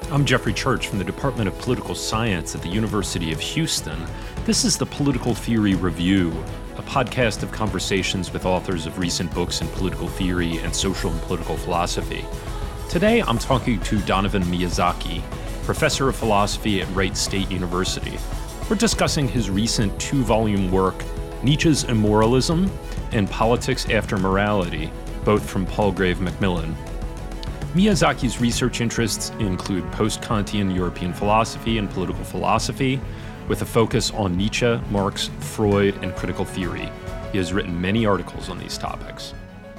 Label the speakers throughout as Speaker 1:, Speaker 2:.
Speaker 1: I'm Jeffrey Church from the Department of Political Science at the University of Houston. This is the Political Theory Review, a podcast of conversations with authors of recent books in political theory and social and political philosophy. Today, I'm talking to Donovan Miyazaki, professor of philosophy at Wright State University. We're discussing his recent two-volume work, Nietzsche's Immoralism and Politics After Morality, both from Palgrave Macmillan. Miyazaki's research interests include post-Kantian European philosophy and political philosophy, with a focus on Nietzsche, Marx, Freud, and critical theory. He has written many articles on these topics.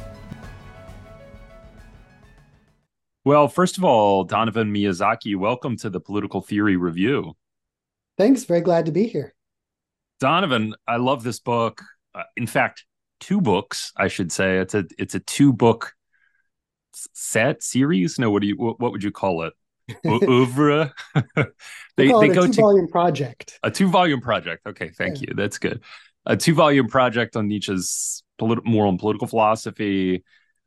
Speaker 1: Well, first of all, Donovan Miyazaki, welcome to the Political Theory Review.
Speaker 2: Thanks. Very glad to be here.
Speaker 1: Donovan, I love this book. In fact, two books, I should say. It's a two-book series. No, what would you call it? Oeuvre.
Speaker 2: they go a two-volume project.
Speaker 1: A two-volume project. Okay, thank you. That's good. A two-volume project on Nietzsche's moral and political philosophy,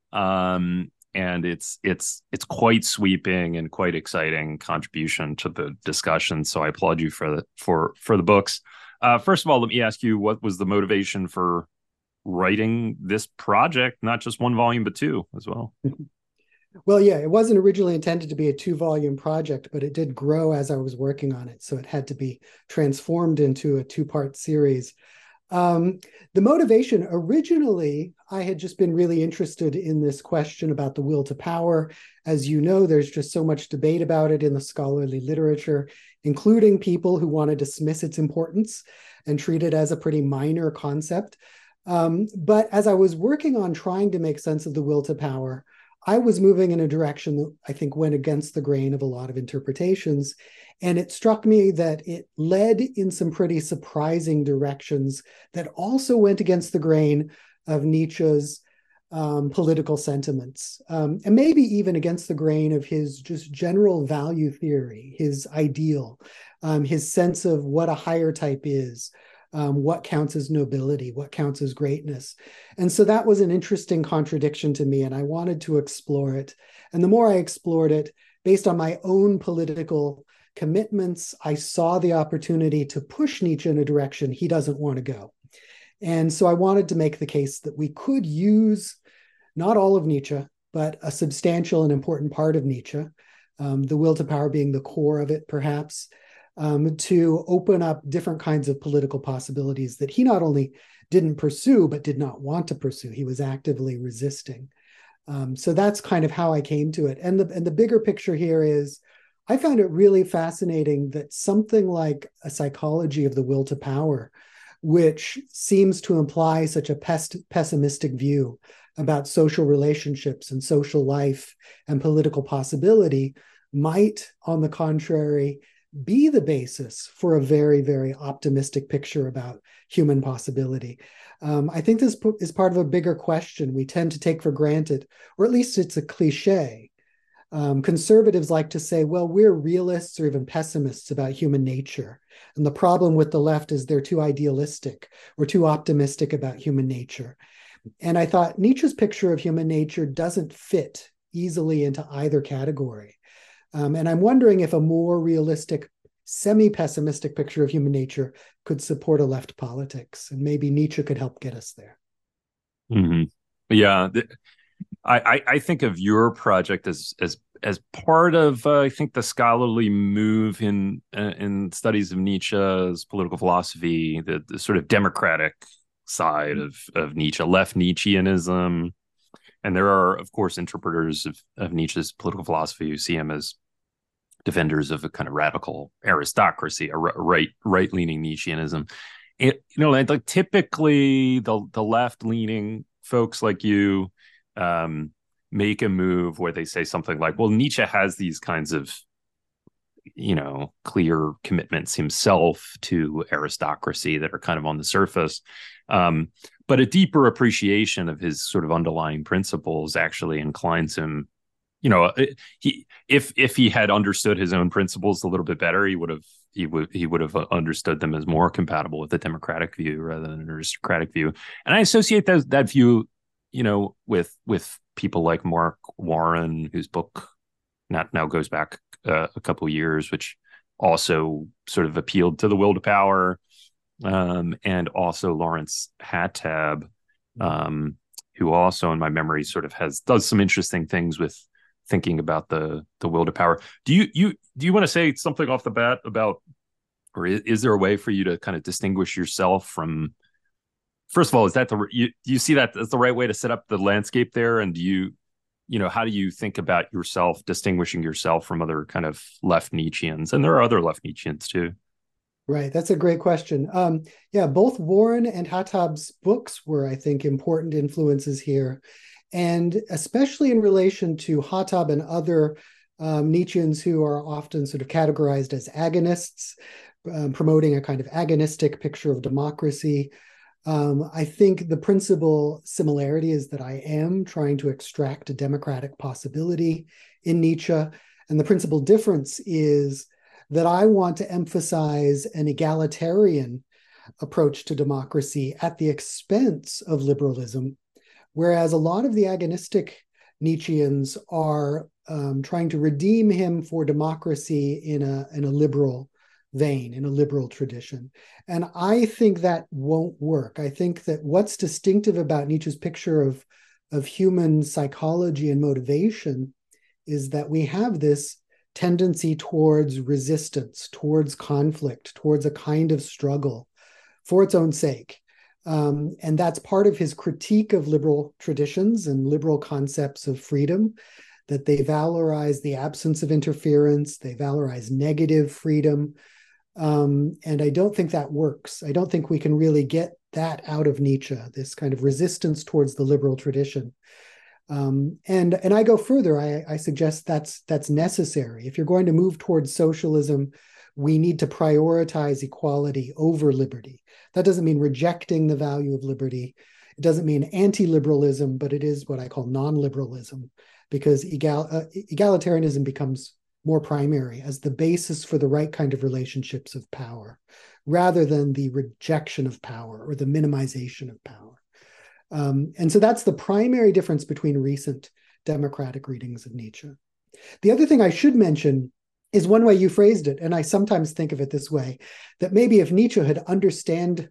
Speaker 1: and it's quite sweeping and quite exciting contribution to the discussion. So I applaud you for the books. First of all, let me ask you, what was the motivation for writing this project? Not just one volume, but two as well.
Speaker 2: Well, yeah, it wasn't originally intended to be a two-volume project, but it did grow as I was working on it. So it had to be transformed into a two-part series. The motivation, originally, I had just been really interested in this question about the will to power. As you know, there's just so much debate about it in the scholarly literature, including people who want to dismiss its importance and treat it as a pretty minor concept. But as I was working on trying to make sense of the will to power, I was moving in a direction that I think went against the grain of a lot of interpretations. And it struck me that it led in some pretty surprising directions that also went against the grain of Nietzsche's political sentiments, and maybe even against the grain of his just general value theory, his ideal, his sense of what a higher type is. What counts as nobility, what counts as greatness. And so that was an interesting contradiction to me, and I wanted to explore it. And the more I explored it, based on my own political commitments, I saw the opportunity to push Nietzsche in a direction he doesn't want to go. And so I wanted to make the case that we could use not all of Nietzsche, but a substantial and important part of Nietzsche, the will to power being the core of it, perhaps, to open up different kinds of political possibilities that he not only didn't pursue, but did not want to pursue. He was actively resisting. So that's kind of how I came to it. And the bigger picture here is, I found it really fascinating that something like a psychology of the will to power, which seems to imply such a pessimistic view about social relationships and social life and political possibility, might, on the contrary, be the basis for a very, very optimistic picture about human possibility. I think this is part of a bigger question we tend to take for granted, or at least it's a cliche. Conservatives like to say, well, we're realists or even pessimists about human nature. And the problem with the left is they're too idealistic or too optimistic about human nature. And I thought Nietzsche's picture of human nature doesn't fit easily into either category. And I'm wondering if a more realistic, semi-pessimistic picture of human nature could support a left politics, and maybe Nietzsche could help get us there.
Speaker 1: Mm-hmm. Yeah, I think of your project as part of I think the scholarly move in studies of Nietzsche's political philosophy, the sort of democratic side of Nietzsche, left Nietzscheanism. And there are, of course, interpreters of Nietzsche's political philosophy who see him as defenders of a kind of radical aristocracy, a right-leaning Nietzscheanism. Like typically the left-leaning folks like you make a move where they say something like, well, Nietzsche has these kinds of, clear commitments himself to aristocracy that are kind of on the surface. But a deeper appreciation of his sort of underlying principles actually inclines him, if he had understood his own principles a little bit better, he would have understood them as more compatible with the democratic view rather than an aristocratic view. And I associate that view, with people like Mark Warren, whose book now goes back a couple years, which also sort of appealed to the will to power, and also Lawrence Hattab, who also, in my memory, sort of does some interesting things with thinking about the will to power. Do you want to say something off the bat about, or is there a way for you to kind of distinguish yourself from? First of all, is that do you see that as the right way to set up the landscape there? And how do you think about yourself, distinguishing yourself from other kind of left Nietzscheans? And there are other left Nietzscheans too.
Speaker 2: Right, that's a great question. Yeah, both Warren and Hattab's books were, I think, important influences here, and especially in relation to Hattab and other Nietzscheans who are often sort of categorized as agonists, promoting a kind of agonistic picture of democracy. I think the principal similarity is that I am trying to extract a democratic possibility in Nietzsche. And the principal difference is that I want to emphasize an egalitarian approach to democracy at the expense of liberalism, whereas a lot of the agonistic Nietzscheans are trying to redeem him for democracy in a liberal vein, in a liberal tradition. And I think that won't work. I think that what's distinctive about Nietzsche's picture of human psychology and motivation is that we have this tendency towards resistance, towards conflict, towards a kind of struggle for its own sake. And that's part of his critique of liberal traditions and liberal concepts of freedom, that they valorize the absence of interference, they valorize negative freedom. And I don't think that works. I don't think we can really get that out of Nietzsche, this kind of resistance towards the liberal tradition. And I go further. I suggest that's necessary. If you're going to move towards socialism, we need to prioritize equality over liberty. That doesn't mean rejecting the value of liberty. It doesn't mean anti-liberalism, but it is what I call non-liberalism, because egalitarianism becomes more primary as the basis for the right kind of relationships of power, rather than the rejection of power or the minimization of power. And so that's the primary difference between recent democratic readings of Nietzsche. The other thing I should mention is one way you phrased it, and I sometimes think of it this way, that maybe if Nietzsche had understood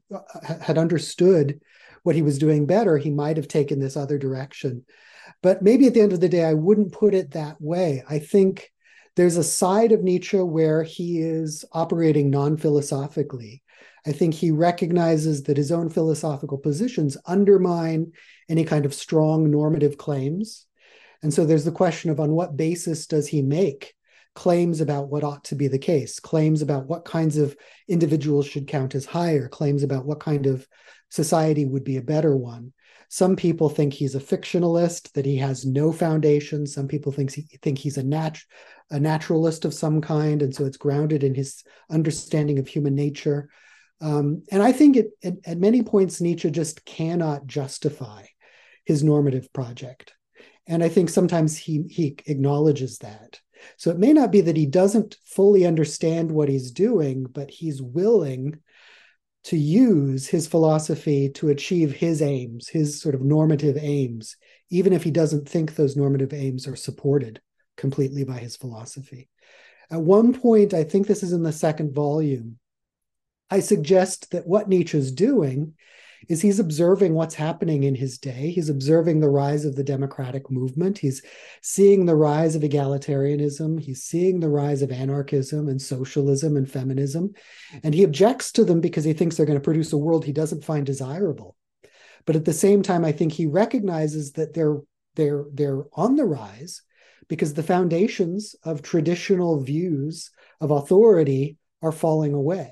Speaker 2: what he was doing better, he might have taken this other direction. But maybe at the end of the day, I wouldn't put it that way. I think there's a side of Nietzsche where he is operating non-philosophically. I think he recognizes that his own philosophical positions undermine any kind of strong normative claims. And so there's the question of on what basis does he make claims about what ought to be the case, claims about what kinds of individuals should count as higher, claims about what kind of society would be a better one. Some people think he's a fictionalist, that he has no foundation. Some people think he's a naturalist of some kind, and so it's grounded in his understanding of human nature. And I think at many points, Nietzsche just cannot justify his normative project. And I think sometimes he acknowledges that. So it may not be that he doesn't fully understand what he's doing, but he's willing to use his philosophy to achieve his aims, his sort of normative aims, even if he doesn't think those normative aims are supported completely by his philosophy. At one point, I think this is in the second volume, I suggest that what Nietzsche's doing is he's observing what's happening in his day. He's observing the rise of the democratic movement. He's seeing the rise of egalitarianism. He's seeing the rise of anarchism and socialism and feminism. And he objects to them because he thinks they're going to produce a world he doesn't find desirable. But at the same time, I think he recognizes that they're on the rise because the foundations of traditional views of authority are falling away.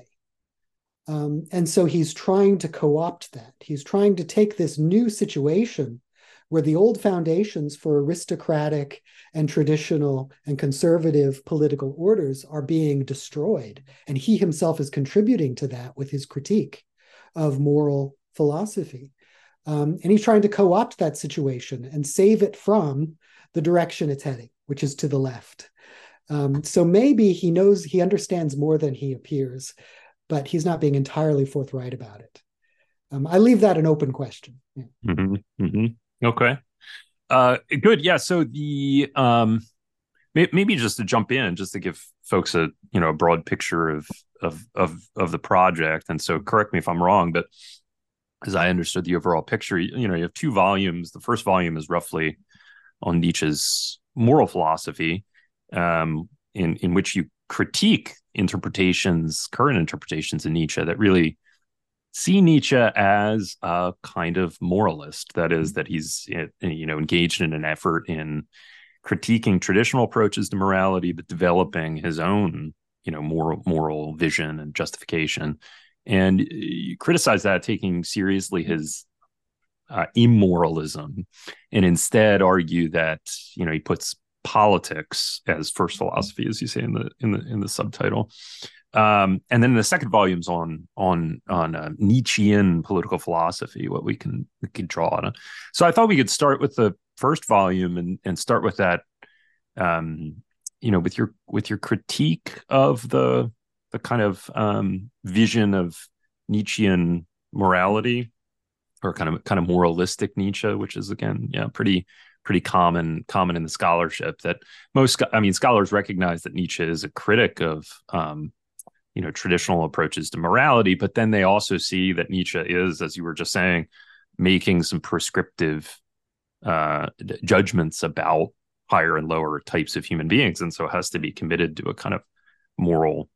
Speaker 2: And so he's trying to co-opt that. He's trying to take this new situation where the old foundations for aristocratic and traditional and conservative political orders are being destroyed. And he himself is contributing to that with his critique of moral philosophy. And he's trying to co-opt that situation and save it from the direction it's heading, which is to the left. So maybe he understands more than he appears, but he's not being entirely forthright about it. I leave that an open question. Yeah.
Speaker 1: Mm-hmm. Mm-hmm. Okay. Good. Yeah. So Maybe just to jump in, just to give folks a broad picture of the project. And so, correct me if I'm wrong, but as I understood the overall picture, you have two volumes. The first volume is roughly on Nietzsche's moral philosophy, in which you critique current interpretations of Nietzsche that really see Nietzsche as a kind of moralist. That is, that he's engaged in an effort in critiquing traditional approaches to morality, but developing his own moral vision and justification. And you criticize that, taking seriously his immoralism, and instead argue that he puts politics as first philosophy, as you say in the subtitle. And then the second volume's on Nietzschean political philosophy, what we can draw on. So I thought we could start with the first volume and start with that, with your critique of the kind of vision of Nietzschean morality, or kind of moralistic Nietzsche, which is again, pretty common in the scholarship. That scholars recognize that Nietzsche is a critic of traditional approaches to morality, but then they also see that Nietzsche is, as you were just saying, making some prescriptive judgments about higher and lower types of human beings, and so has to be committed to a kind of moral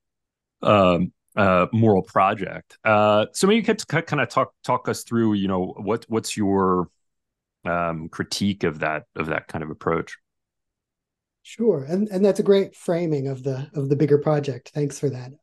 Speaker 1: project. So maybe you could kind of talk us through, what's your critique of that kind of approach.
Speaker 2: Sure, and that's a great framing of the bigger project. Thanks for that.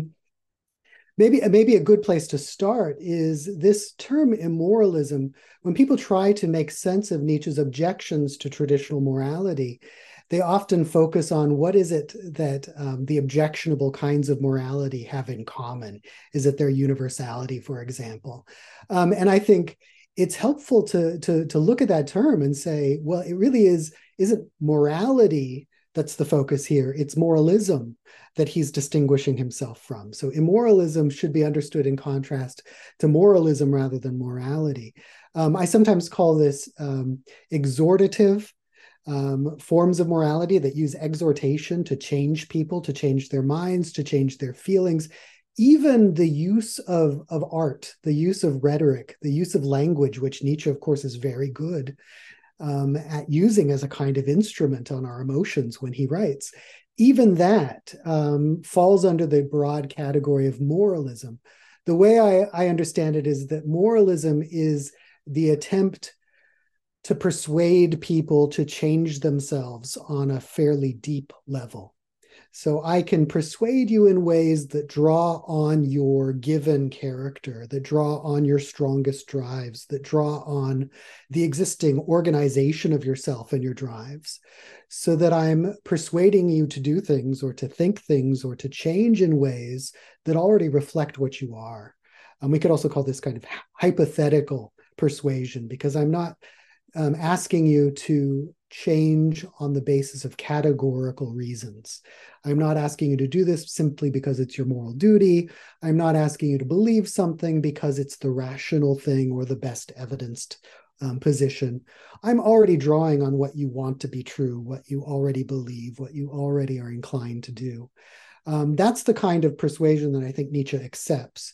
Speaker 2: Maybe a good place to start is this term immoralism. When people try to make sense of Nietzsche's objections to traditional morality, they often focus on what is it that the objectionable kinds of morality have in common. Is it their universality, for example? And I think it's helpful to look at that term and say, well, it really isn't morality that's the focus here. It's moralism that he's distinguishing himself from. So immoralism should be understood in contrast to moralism rather than morality. I sometimes call this exhortative forms of morality that use exhortation to change people, to change their minds, to change their feelings. Even the use of art, the use of rhetoric, the use of language, which Nietzsche, of course, is very good at using as a kind of instrument on our emotions when he writes, even that falls under the broad category of moralism. The way I understand it is that moralism is the attempt to persuade people to change themselves on a fairly deep level. So I can persuade you in ways that draw on your given character, that draw on your strongest drives, that draw on the existing organization of yourself and your drives, so that I'm persuading you to do things or to think things or to change in ways that already reflect what you are. We could also call this kind of hypothetical persuasion, because I'm not asking you to change on the basis of categorical reasons. I'm not asking you to do this simply because it's your moral duty. I'm not asking you to believe something because it's the rational thing or the best evidenced position. I'm already drawing on what you want to be true, what you already believe, what you already are inclined to do. That's the kind of persuasion that I think Nietzsche accepts.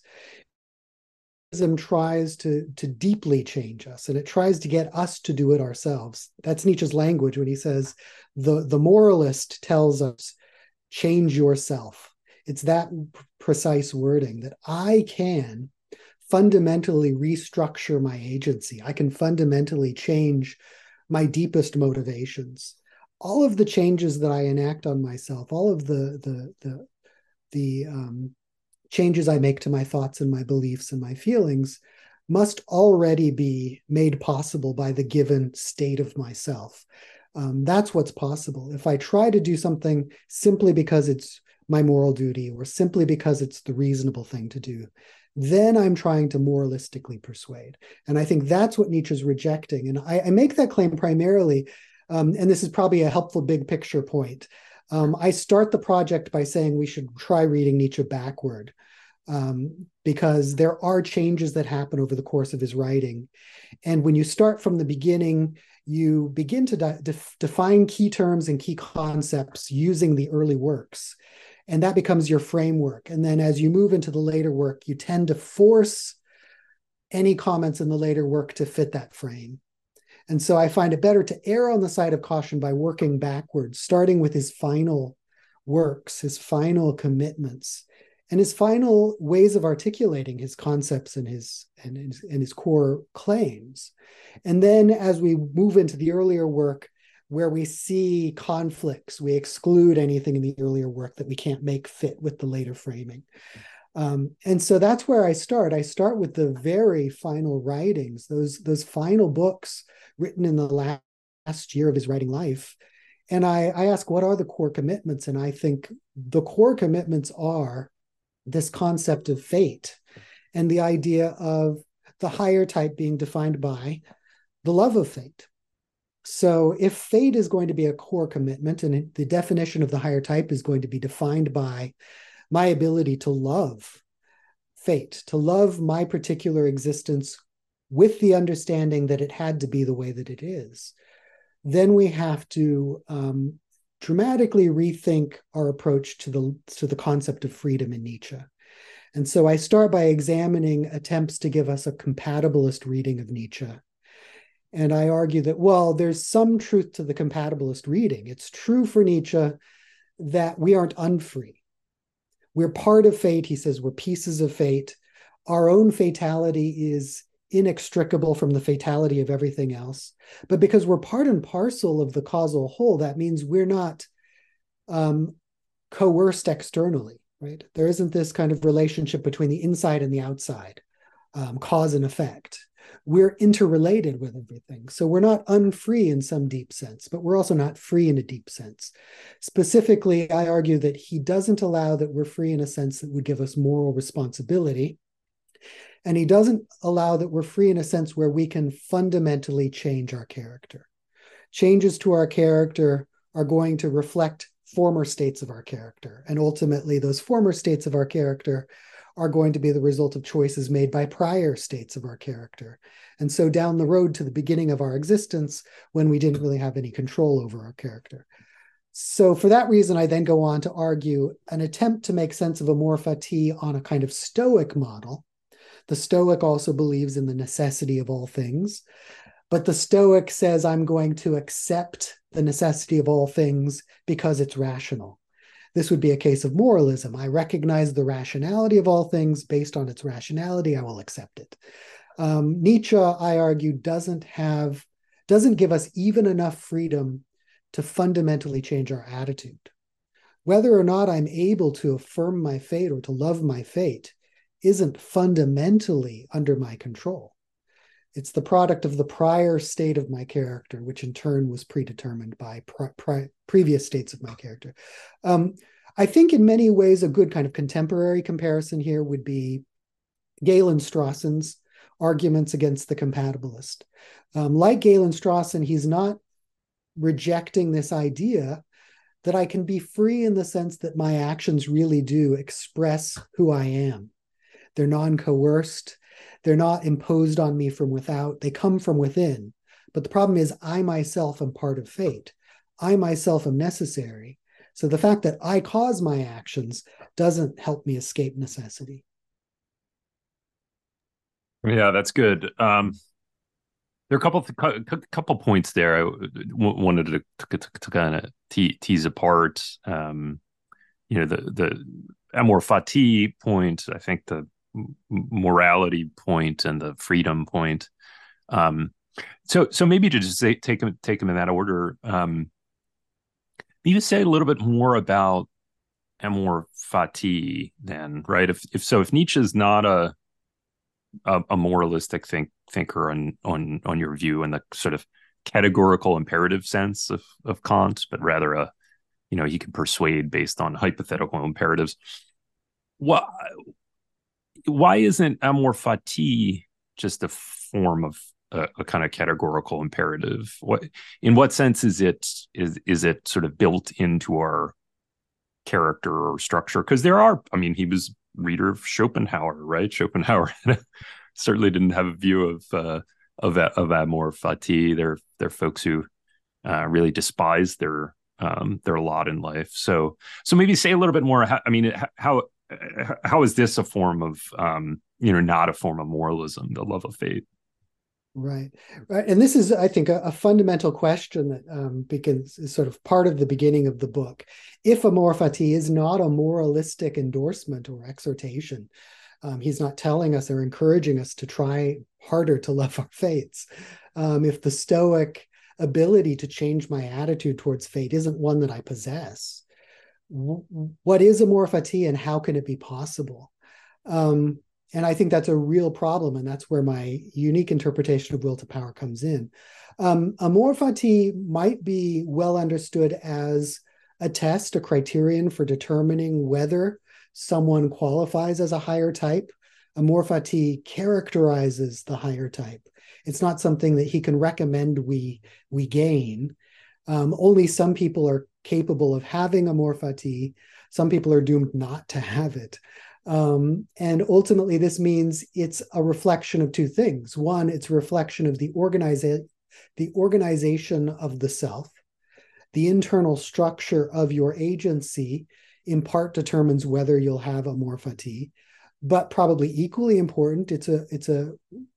Speaker 2: Tries to deeply change us, and it tries to get us to do it ourselves. That's Nietzsche's language when he says the moralist tells us, change yourself. It's that precise wording, that I can fundamentally restructure my agency. I can fundamentally change my deepest motivations. All of the changes that I enact on myself, all of the changes I make to my thoughts and my beliefs and my feelings must already be made possible by the given state of myself. That's what's possible. If I try to do something simply because it's my moral duty or simply because it's the reasonable thing to do, then I'm trying to moralistically persuade. And I think that's what Nietzsche's rejecting. And I make that claim primarily, and this is probably a helpful big picture point. I start the project by saying we should try reading Nietzsche backward. because there are changes that happen over the course of his writing. And when you start from the beginning, you begin to define key terms and key concepts using the early works. And that becomes your framework. And then as you move into the later work, you tend to force any comments in the later work to fit that frame. And so I find it better to err on the side of caution by working backwards, starting with his final works, his final commitments, and his final ways of articulating his concepts and his core claims. And then as we move into the earlier work, where we see conflicts, we exclude anything in the earlier work that we can't make fit with the later framing. And so that's where I start. I start with the very final writings, those final books written in the last year of his writing life. And I ask, what are the core commitments? And I think the core commitments are this concept of fate and the idea of the higher type being defined by the love of fate. So if fate is going to be a core commitment, and the definition of the higher type is going to be defined by my ability to love fate, to love my particular existence with the understanding that it had to be the way that it is, then we have to dramatically rethink our approach to the concept of freedom in Nietzsche. And so I start by examining attempts to give us a compatibilist reading of Nietzsche. And I argue that, well, there's some truth to the compatibilist reading. It's true for Nietzsche that we aren't unfree. We're part of fate. He says we're pieces of fate. Our own fatality is inextricable from the fatality of everything else. But because we're part and parcel of the causal whole, that means we're not coerced externally, right? There isn't this kind of relationship between the inside and the outside, cause and effect. We're interrelated with everything. So we're not unfree in some deep sense, but we're also not free in a deep sense. Specifically, I argue that he doesn't allow that we're free in a sense that would give us moral responsibility. And he doesn't allow that we're free in a sense where we can fundamentally change our character. Changes to our character are going to reflect former states of our character. And ultimately, those former states of our character are going to be the result of choices made by prior states of our character. And so down the road to the beginning of our existence, when we didn't really have any control over our character. So for that reason, I then go on to argue an attempt to make sense of amor fati on a kind of Stoic model. The Stoic also believes in the necessity of all things, but the Stoic says I'm going to accept the necessity of all things because it's rational. This would be a case of moralism. I recognize the rationality of all things. Based on its rationality, I will accept it. Nietzsche, I argue, doesn't give us even enough freedom to fundamentally change our attitude. Whether or not I'm able to affirm my fate or to love my fate isn't fundamentally under my control. It's the product of the prior state of my character, which in turn was predetermined by previous states of my character. I think in many ways, a good kind of contemporary comparison here would be Galen Strawson's arguments against the compatibilist. Like Galen Strawson, he's not rejecting this idea that I can be free in the sense that my actions really do express who I am. They're non-coerced. They're not imposed on me from without. They come from within. But the problem is I myself am part of fate. I myself am necessary. So the fact that I cause my actions doesn't help me escape necessity.
Speaker 1: Yeah, that's good. There are a couple points there I wanted to kind of tease apart. The amor fati point, I think the morality point and the freedom point. So maybe to just take them in that order. Maybe say a little bit more about amor fati then, right? If Nietzsche's not a moralistic thinker on your view in the sort of categorical imperative sense of Kant, but rather he can persuade based on hypothetical imperatives. Why isn't amor fati just a form of a kind of categorical imperative? In what sense is it sort of built into our character or structure? Because he was reader of Schopenhauer, right? Schopenhauer certainly didn't have a view of amour fati. They're folks who really despise their lot in life. So maybe say a little bit more. How is this a form of not a form of moralism, the love of fate?
Speaker 2: Right. Right. And this is, I think, a fundamental question that begins is sort of part of the beginning of the book. If amour fati is not a moralistic endorsement or exhortation, he's not telling us or encouraging us to try harder to love our fates. If the Stoic ability to change my attitude towards fate isn't one that I possess, what is amour fati and how can it be possible? And I think that's a real problem, and that's where my unique interpretation of will to power comes in. Amour fati might be well understood as a test, a criterion for determining whether someone qualifies as a higher type. Amour fati characterizes the higher type. It's not something that he can recommend we gain. Only some people are capable of having amour fati. Some people are doomed not to have it. And ultimately, this means it's a reflection of two things. One, it's a reflection of the organization of the self. The internal structure of your agency in part determines whether you'll have amour fati. But probably equally important, it's a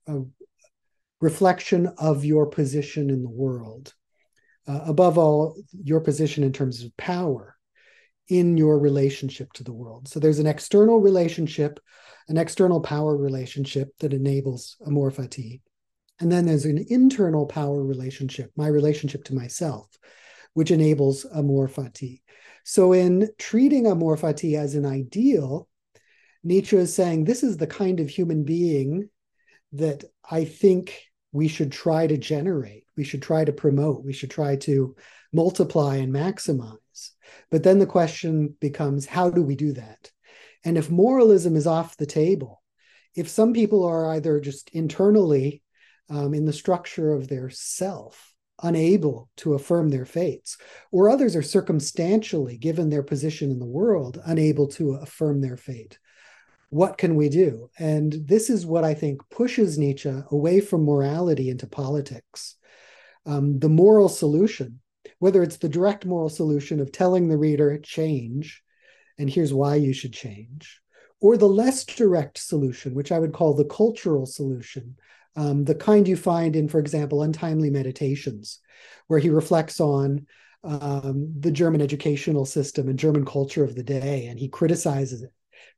Speaker 2: reflection of your position in the world. Above all, your position in terms of power in your relationship to the world. So there's an external relationship, an external power relationship that enables amour fati. And then there's an internal power relationship, my relationship to myself, which enables amour fati. So in treating amour fati as an ideal, Nietzsche is saying this is the kind of human being that I think we should try to generate, we should try to promote, we should try to multiply and maximize. But then the question becomes, how do we do that? And if moralism is off the table, if some people are either just internally in the structure of their self, unable to affirm their fates, or others are circumstantially, given their position in the world, unable to affirm their fate, what can we do? And this is what I think pushes Nietzsche away from morality into politics. The moral solution, whether it's the direct moral solution of telling the reader, change, and here's why you should change, or the less direct solution, which I would call the cultural solution, the kind you find in, for example, Untimely Meditations, where he reflects on the German educational system and German culture of the day, and he criticizes it,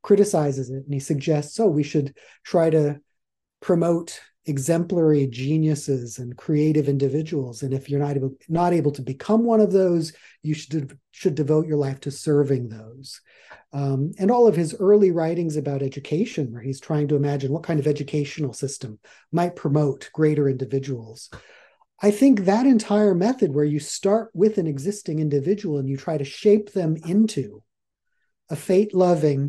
Speaker 2: and he suggests, we should try to promote exemplary geniuses and creative individuals. And if you're not able to become one of those, you should devote your life to serving those. And all of his early writings about education, where he's trying to imagine what kind of educational system might promote greater individuals. I think that entire method where you start with an existing individual and you try to shape them into a fate-loving,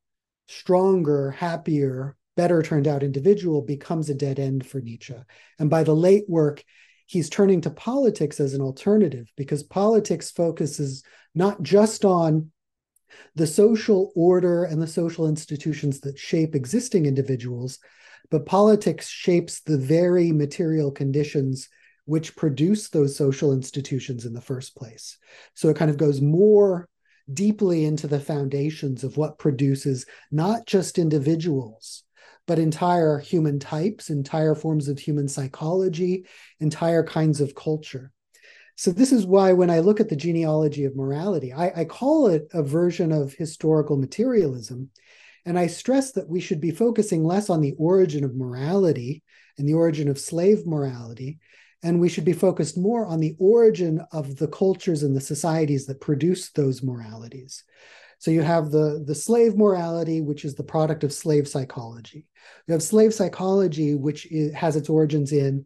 Speaker 2: stronger, happier, better turned out individual becomes a dead end for Nietzsche. And by the late work, he's turning to politics as an alternative, because politics focuses not just on the social order and the social institutions that shape existing individuals, but politics shapes the very material conditions which produce those social institutions in the first place. So it kind of goes more deeply into the foundations of what produces not just individuals, but entire human types, entire forms of human psychology, entire kinds of culture. So this is why when I look at the genealogy of morality, I call it a version of historical materialism. And I stress that we should be focusing less on the origin of morality and the origin of slave morality, and we should be focused more on the origin of the cultures and the societies that produce those moralities. So you have the slave morality, which is the product of slave psychology. You have slave psychology, which has its origins in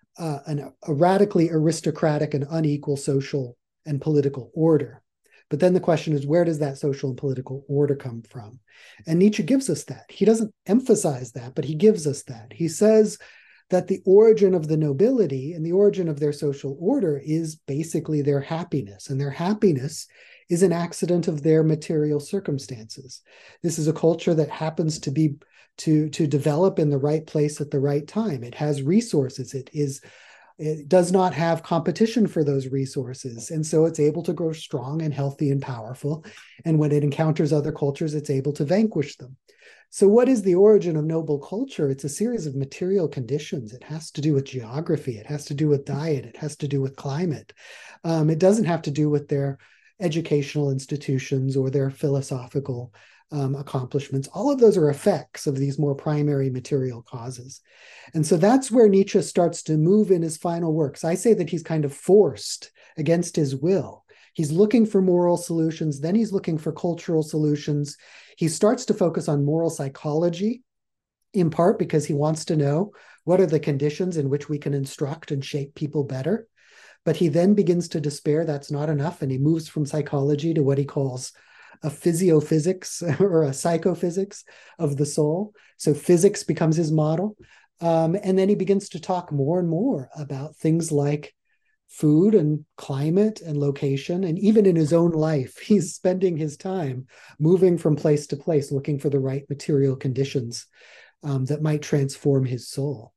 Speaker 2: a radically aristocratic and unequal social and political order. But then the question is, where does that social and political order come from? And Nietzsche gives us that. He doesn't emphasize that, but he gives us that. He says that the origin of the nobility and the origin of their social order is basically their happiness. And their happiness is an accident of their material circumstances. This is a culture that happens to be to develop in the right place at the right time. It has resources. It does not have competition for those resources. And so it's able to grow strong and healthy and powerful. And when it encounters other cultures, it's able to vanquish them. So what is the origin of noble culture? It's a series of material conditions. It has to do with geography. It has to do with diet. It has to do with climate. It doesn't have to do with their educational institutions or their philosophical accomplishments. All of those are effects of these more primary material causes. And so that's where Nietzsche starts to move in his final works. I say that he's kind of forced against his will. He's looking for moral solutions, then he's looking for cultural solutions. He starts to focus on moral psychology, in part because he wants to know what are the conditions in which we can instruct and shape people better. But he then begins to despair that's not enough, and he moves from psychology to what he calls a physiophysics or a psychophysics of the soul. So physics becomes his model. And then he begins to talk more and more about things like food and climate and location. And even in his own life, he's spending his time moving from place to place, looking for the right material conditions that might transform his soul.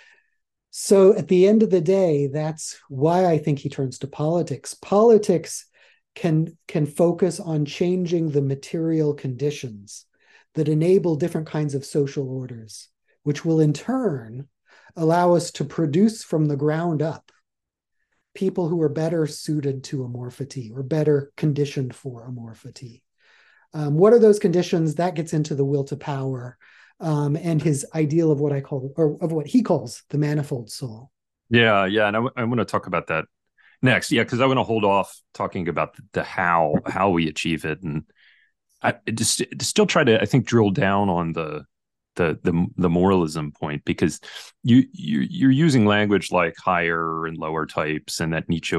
Speaker 2: So at the end of the day, that's why I think he turns to politics. Politics can focus on changing the material conditions that enable different kinds of social orders, which will in turn allow us to produce from the ground up people who are better suited to amorphity or better conditioned for amorphity. What are those conditions? That gets into the will to power and his ideal of what I call, or of what he calls the manifold soul.
Speaker 1: Yeah, and I want to talk about that next. Yeah, because I want to hold off talking about the how we achieve it, and I just still try to, I think, drill down on the moralism point, because you're using language like higher and lower types, and that Nietzsche,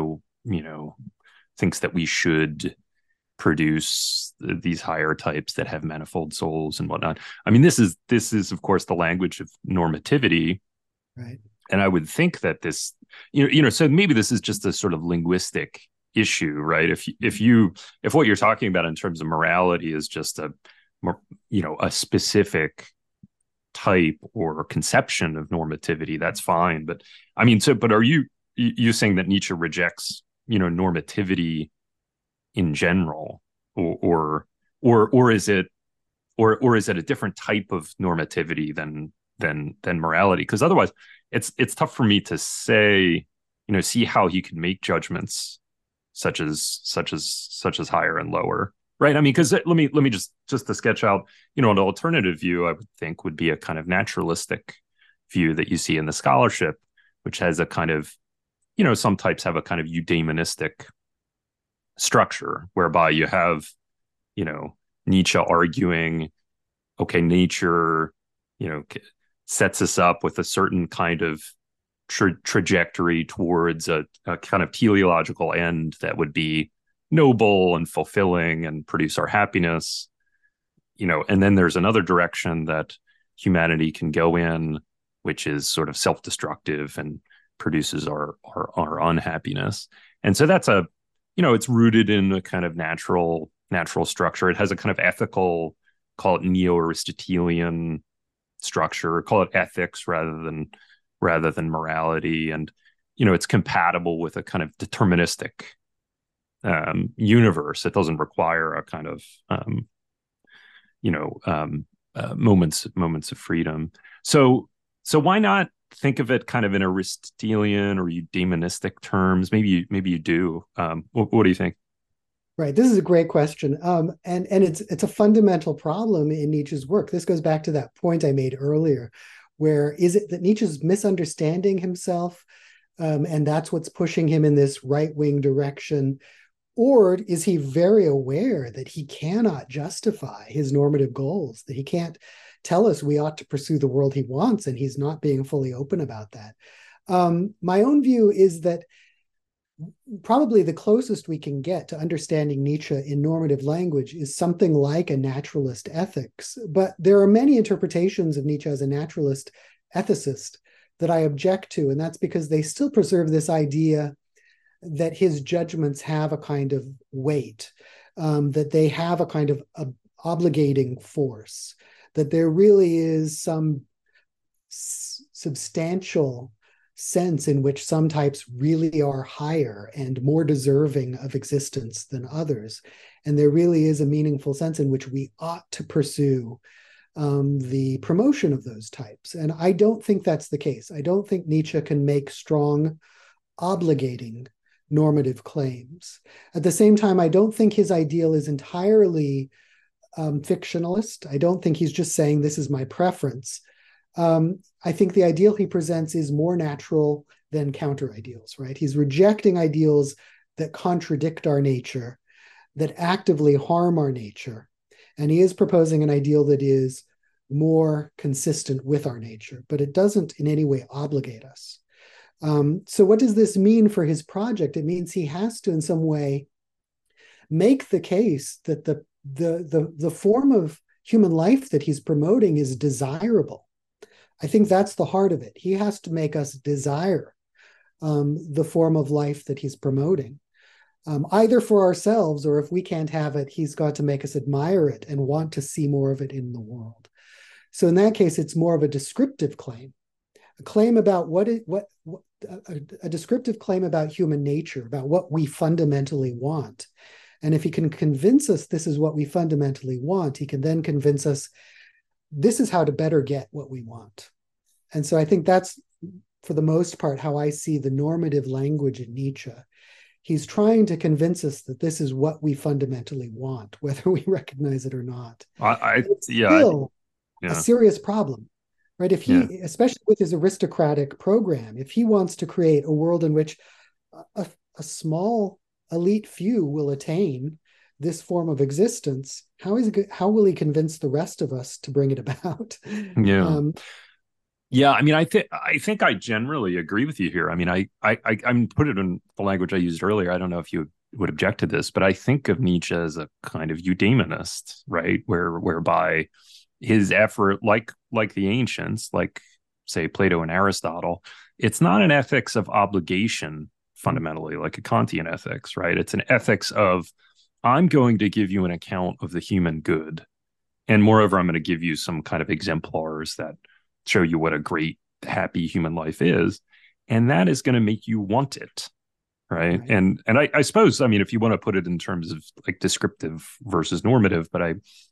Speaker 1: thinks that we should produce these higher types that have manifold souls and whatnot. I mean, this is of course the language of normativity,
Speaker 2: right?
Speaker 1: And I would think that this, so maybe this is just a sort of linguistic issue, right? If what you're talking about in terms of morality is just a specific type or conception of normativity, that's fine. But I mean, but are you saying that Nietzsche rejects, normativity in general, or is it a different type of normativity than morality? Because otherwise, it's tough for me to say, see how he can make judgments such as higher and lower, right? I mean, because let me just to sketch out, an alternative view I would think would be a kind of naturalistic view that you see in the scholarship, which has a kind of, some types have a kind of eudaimonistic structure, whereby you have, Nietzsche arguing, okay, nature, sets us up with a certain kind of trajectory towards a kind of teleological end that would be noble and fulfilling and produce our happiness, and then there's another direction that humanity can go in, which is sort of self-destructive and produces our unhappiness. And so that's it's rooted in a kind of natural structure. It has a kind of ethical, call it neo-Aristotelian structure, call it ethics rather than morality. And, it's compatible with a kind of deterministic universe. It doesn't require a kind of, moments of freedom. So why not think of it kind of in Aristotelian or eudaimonistic terms? Maybe you do. What do you think?
Speaker 2: Right. This is a great question. And it's a fundamental problem in Nietzsche's work. This goes back to that point I made earlier, where is it that Nietzsche's misunderstanding himself, and that's what's pushing him in this right-wing direction? Or is he very aware that he cannot justify his normative goals, that he can't tell us we ought to pursue the world he wants, and he's not being fully open about that? My own view is that probably the closest we can get to understanding Nietzsche in normative language is something like a naturalist ethics. But there are many interpretations of Nietzsche as a naturalist ethicist that I object to, and that's because they still preserve this idea that his judgments have a kind of weight. that they have a kind of obligating force, that there really is some substantial sense in which some types really are higher and more deserving of existence than others. And there really is a meaningful sense in which we ought to pursue the promotion of those types. And I don't think that's the case. I don't think Nietzsche can make strong, obligating normative claims. At the same time, I don't think his ideal is entirely fictionalist. I don't think he's just saying this is my preference. I think the ideal he presents is more natural than counter ideals, right? He's rejecting ideals that contradict our nature, that actively harm our nature. And he is proposing an ideal that is more consistent with our nature, but it doesn't in any way obligate us. So what does this mean for his project? It means he has to, in some way, make the case that the form of human life that he's promoting is desirable. I think that's the heart of it. He has to make us desire the form of life that he's promoting, either for ourselves, or if we can't have it, he's got to make us admire it and want to see more of it in the world. So in that case, it's more of a descriptive claim, a claim about a descriptive claim about human nature, about what we fundamentally want. And if he can convince us this is what we fundamentally want, he can then convince us this is how to better get what we want. And so I think that's, for the most part, how I see the normative language in Nietzsche. He's trying to convince us that this is what we fundamentally want, whether we recognize it or not. It's still a serious problem, right? If he, especially with his aristocratic program, if he wants to create a world in which a small elite few will attain this form of existence, how will he convince the rest of us to bring it about?
Speaker 1: I mean, I think I generally agree with you here. I mean, I put it in the language I used earlier. I don't know if you would object to this, but I think of Nietzsche as a kind of eudaimonist, right? Whereby his effort, like the ancients, like say Plato and Aristotle, it's not an ethics of obligation fundamentally, like a Kantian ethics, right? It's an ethics of, I'm going to give you an account of the human good. And moreover, I'm going to give you some kind of exemplars that show you what a great, happy human life is. And that is going to make you want it. Right. And I suppose, I mean, if you want to put it in terms of like descriptive versus normative, but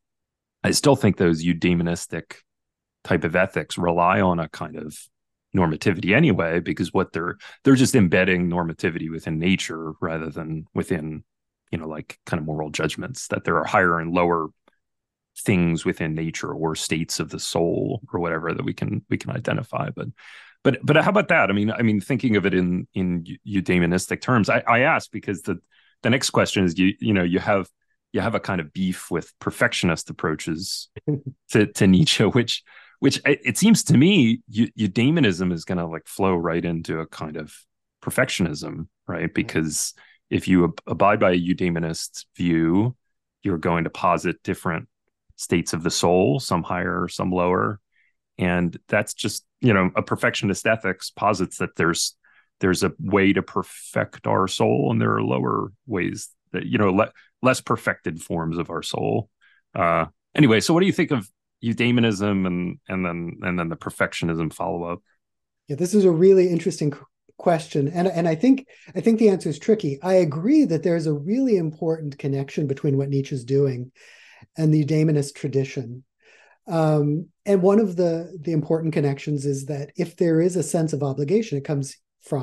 Speaker 1: I still think those eudaimonistic type of ethics rely on a kind of normativity anyway, because what they're just embedding normativity within nature rather than within, like kind of moral judgments, that there are higher and lower things within nature or states of the soul or whatever that we can identify. But how about that? I mean, thinking of it in eudaimonistic terms, I ask because the next question is you have a kind of beef with perfectionist approaches to Nietzsche, which it seems to me eudaimonism is going to like flow right into a kind of perfectionism, right? Because if you abide by a eudaimonist view, you're going to posit different states of the soul, some higher, some lower. And that's just, a perfectionist ethics posits that there's a way to perfect our soul, and there are lower ways that, less perfected forms of our soul. Anyway, so what do you think of eudaimonism and then the perfectionism follow-up?
Speaker 2: Yeah, this is a really interesting question. And I think the answer is tricky. I agree that there's a really important connection between what Nietzsche's doing and the eudaimonist tradition. And one of the important connections is that if there is a sense of obligation, it comes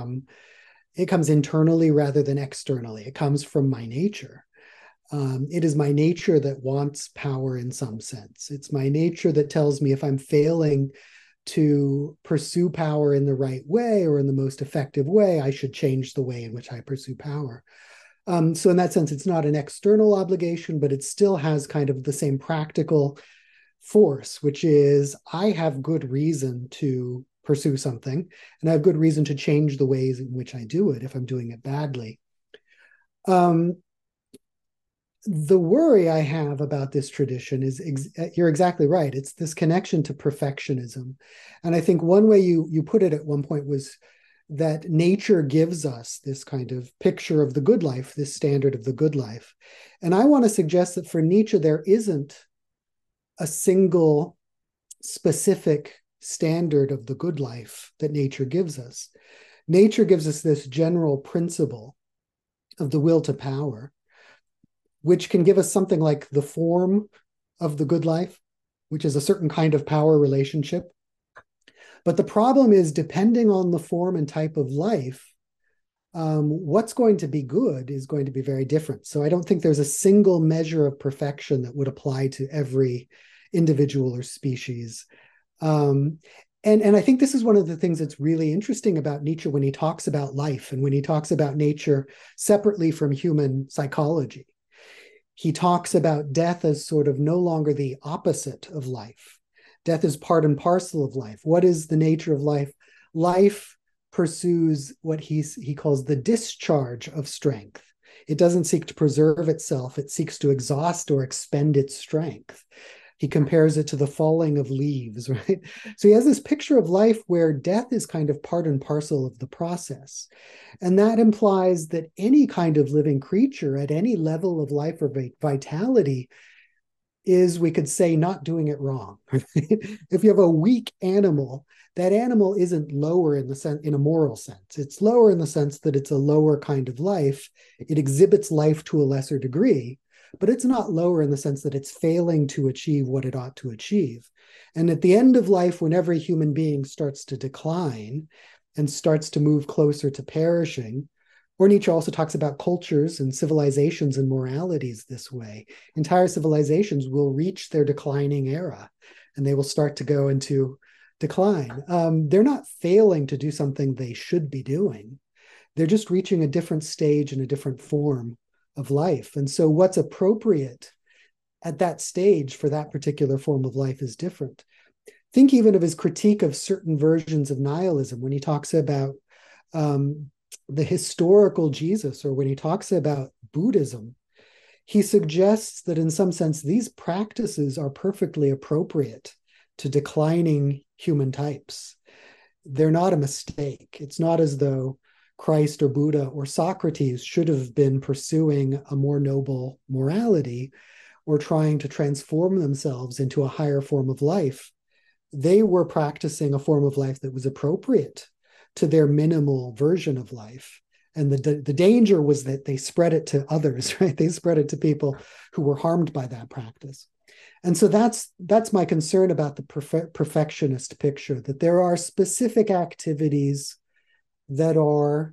Speaker 2: internally rather than externally. It comes from my nature. It is my nature that wants power in some sense. It's my nature that tells me if I'm failing to pursue power in the right way or in the most effective way, I should change the way in which I pursue power. So in that sense, it's not an external obligation, but it still has kind of the same practical force, which is I have good reason to pursue something, and I have good reason to change the ways in which I do it if I'm doing it badly. The worry I have about this tradition is, you're exactly right, it's this connection to perfectionism. And I think one way you put it at one point was that nature gives us this kind of picture of the good life, this standard of the good life. And I want to suggest that for Nietzsche, there isn't a single specific standard of the good life that nature gives us. Nature gives us this general principle of the will to power, which can give us something like the form of the good life, which is a certain kind of power relationship. But the problem is, depending on the form and type of life, what's going to be good is going to be very different. So I don't think there's a single measure of perfection that would apply to every individual or species. And I think this is one of the things that's really interesting about Nietzsche when he talks about life and when he talks about nature separately from human psychology. He talks about death as sort of no longer the opposite of life. Death is part and parcel of life. What is the nature of life? Life pursues what he calls the discharge of strength. It doesn't seek to preserve itself. It seeks to exhaust or expend its strength. He compares it to the falling of leaves, right? So he has this picture of life where death is kind of part and parcel of the process. And that implies that any kind of living creature at any level of life or vitality is, we could say, not doing it wrong. If you have a weak animal, that animal isn't lower in a moral sense. It's lower in the sense that it's a lower kind of life. It exhibits life to a lesser degree, but it's not lower in the sense that it's failing to achieve what it ought to achieve. And at the end of life, when every human being starts to decline and starts to move closer to perishing, or Nietzsche also talks about cultures and civilizations and moralities this way. Entire civilizations will reach their declining era and they will start to go into decline. They're not failing to do something they should be doing. They're just reaching a different stage and a different form of life. And so what's appropriate at that stage for that particular form of life is different. Think even of his critique of certain versions of nihilism when he talks about the historical Jesus, or when he talks about Buddhism. He suggests that in some sense, these practices are perfectly appropriate to declining human types. They're not a mistake. It's not as though Christ or Buddha or Socrates should have been pursuing a more noble morality or trying to transform themselves into a higher form of life. They were practicing a form of life that was appropriate to their minimal version of life. And the danger was that they spread it to others, right? They spread it to people who were harmed by that practice. And so that's my concern about the perfectionist picture, that there are specific activities that are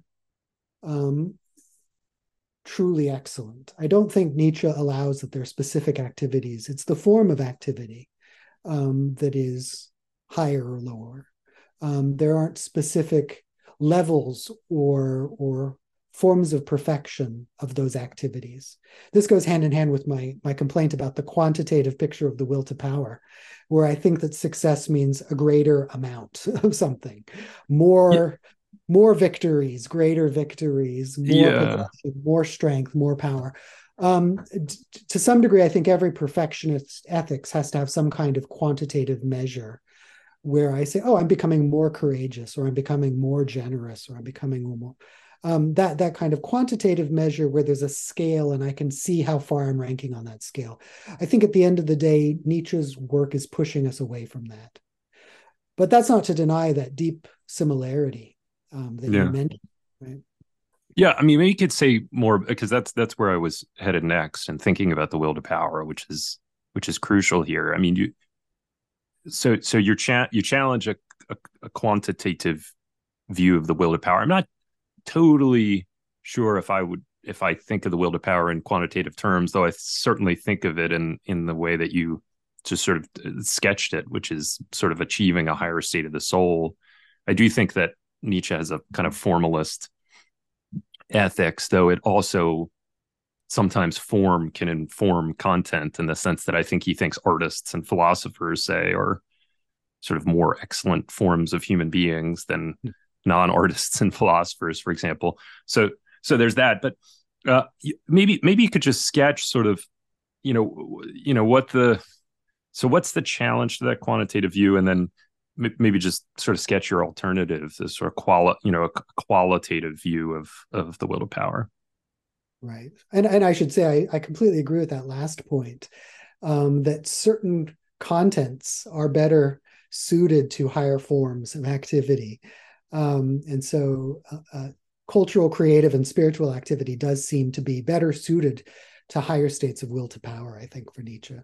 Speaker 2: truly excellent. I don't think Nietzsche allows that there are specific activities. It's the form of activity that is higher or lower. There aren't specific levels or forms of perfection of those activities. This goes hand in hand with my complaint about the quantitative picture of the will to power, where I think that success means a greater amount of something, more victories, greater victories, more possession, more strength, more power. To some degree, I think every perfectionist ethics has to have some kind of quantitative measure where I say, oh, I'm becoming more courageous, or I'm becoming more generous, or I'm becoming more, that kind of quantitative measure where there's a scale and I can see how far I'm ranking on that scale. I think at the end of the day, Nietzsche's work is pushing us away from that. But that's not to deny that deep similarity that you mentioned, right?
Speaker 1: Yeah, I mean, maybe you could say more, because that's where I was headed next, and thinking about the will to power, which is crucial here. I mean, So you challenge a quantitative view of the will to power. I'm not totally sure if I think of the will to power in quantitative terms, though I certainly think of it in the way that you just sort of sketched it, which is sort of achieving a higher state of the soul. I do think that Nietzsche has a kind of formalist ethics, though it also sometimes form can inform content, in the sense that I think he thinks artists and philosophers, say, are sort of more excellent forms of human beings than non-artists and philosophers, for example. So there's that. But maybe you could just sketch sort of, what's the challenge to that quantitative view, and then maybe just sort of sketch your alternative, this sort of a qualitative view of the will to power.
Speaker 2: Right. And I should say, I completely agree with that last point, that certain contents are better suited to higher forms of activity. And so cultural, creative, and spiritual activity does seem to be better suited to higher states of will to power, I think, for Nietzsche.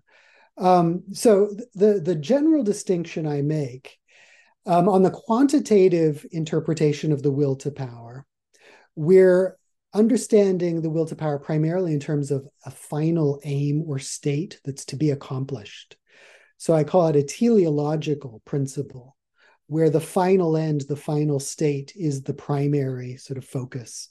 Speaker 2: So the general distinction I make on the quantitative interpretation of the will to power, we're understanding the will to power primarily in terms of a final aim or state that's to be accomplished. So I call it a teleological principle, where the final end, the final state, is the primary sort of focus.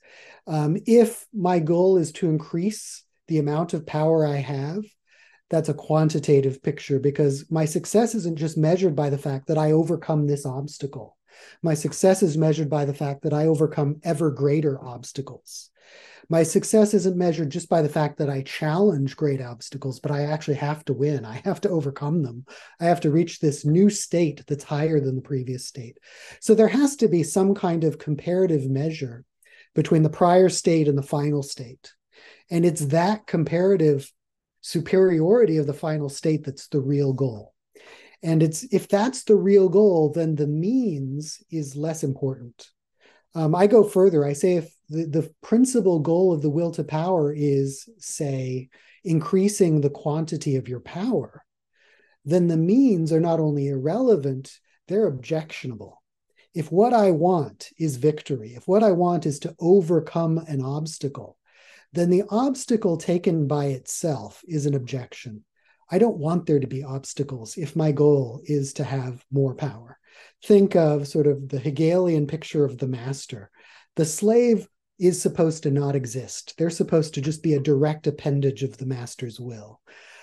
Speaker 2: If my goal is to increase the amount of power I have, that's a quantitative picture, because my success isn't just measured by the fact that I overcome this obstacle. My success is measured by the fact that I overcome ever greater obstacles. My success isn't measured just by the fact that I challenge great obstacles, but I actually have to win. I have to overcome them. I have to reach this new state that's higher than the previous state. So there has to be some kind of comparative measure between the prior state and the final state. And it's that comparative superiority of the final state that's the real goal. And if that's the real goal, then the means is less important. I go further. I say if the principal goal of the will to power is, say, increasing the quantity of your power, then the means are not only irrelevant, they're objectionable. If what I want is victory, if what I want is to overcome an obstacle, then the obstacle taken by itself is an objection. I don't want there to be obstacles if my goal is to have more power. Think of sort of the Hegelian picture of the master. The slave is supposed to not exist. They're supposed to just be a direct appendage of the master's will.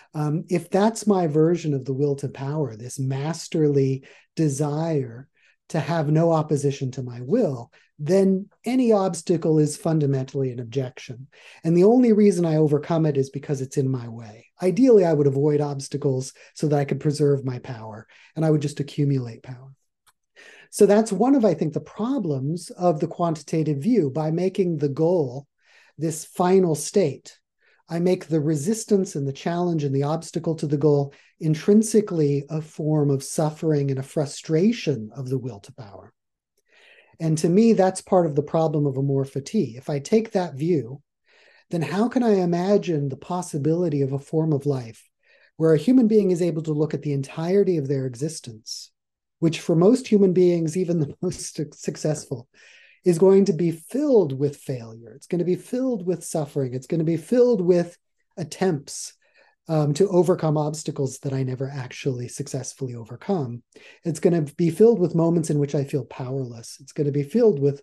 Speaker 2: If that's my version of the will to power, this masterly desire to have no opposition to my will, then any obstacle is fundamentally an objection. And the only reason I overcome it is because it's in my way. Ideally, I would avoid obstacles so that I could preserve my power, and I would just accumulate power. So that's one of, I think, the problems of the quantitative view. By making the goal this final state, I make the resistance and the challenge and the obstacle to the goal intrinsically a form of suffering and a frustration of the will to power. And to me, that's part of the problem of amor fati. If I take that view, then how can I imagine the possibility of a form of life where a human being is able to look at the entirety of their existence, which for most human beings, even the most successful, is going to be filled with failure. It's going to be filled with suffering. It's going to be filled with attempts to overcome obstacles that I never actually successfully overcome. It's going to be filled with moments in which I feel powerless. It's going to be filled with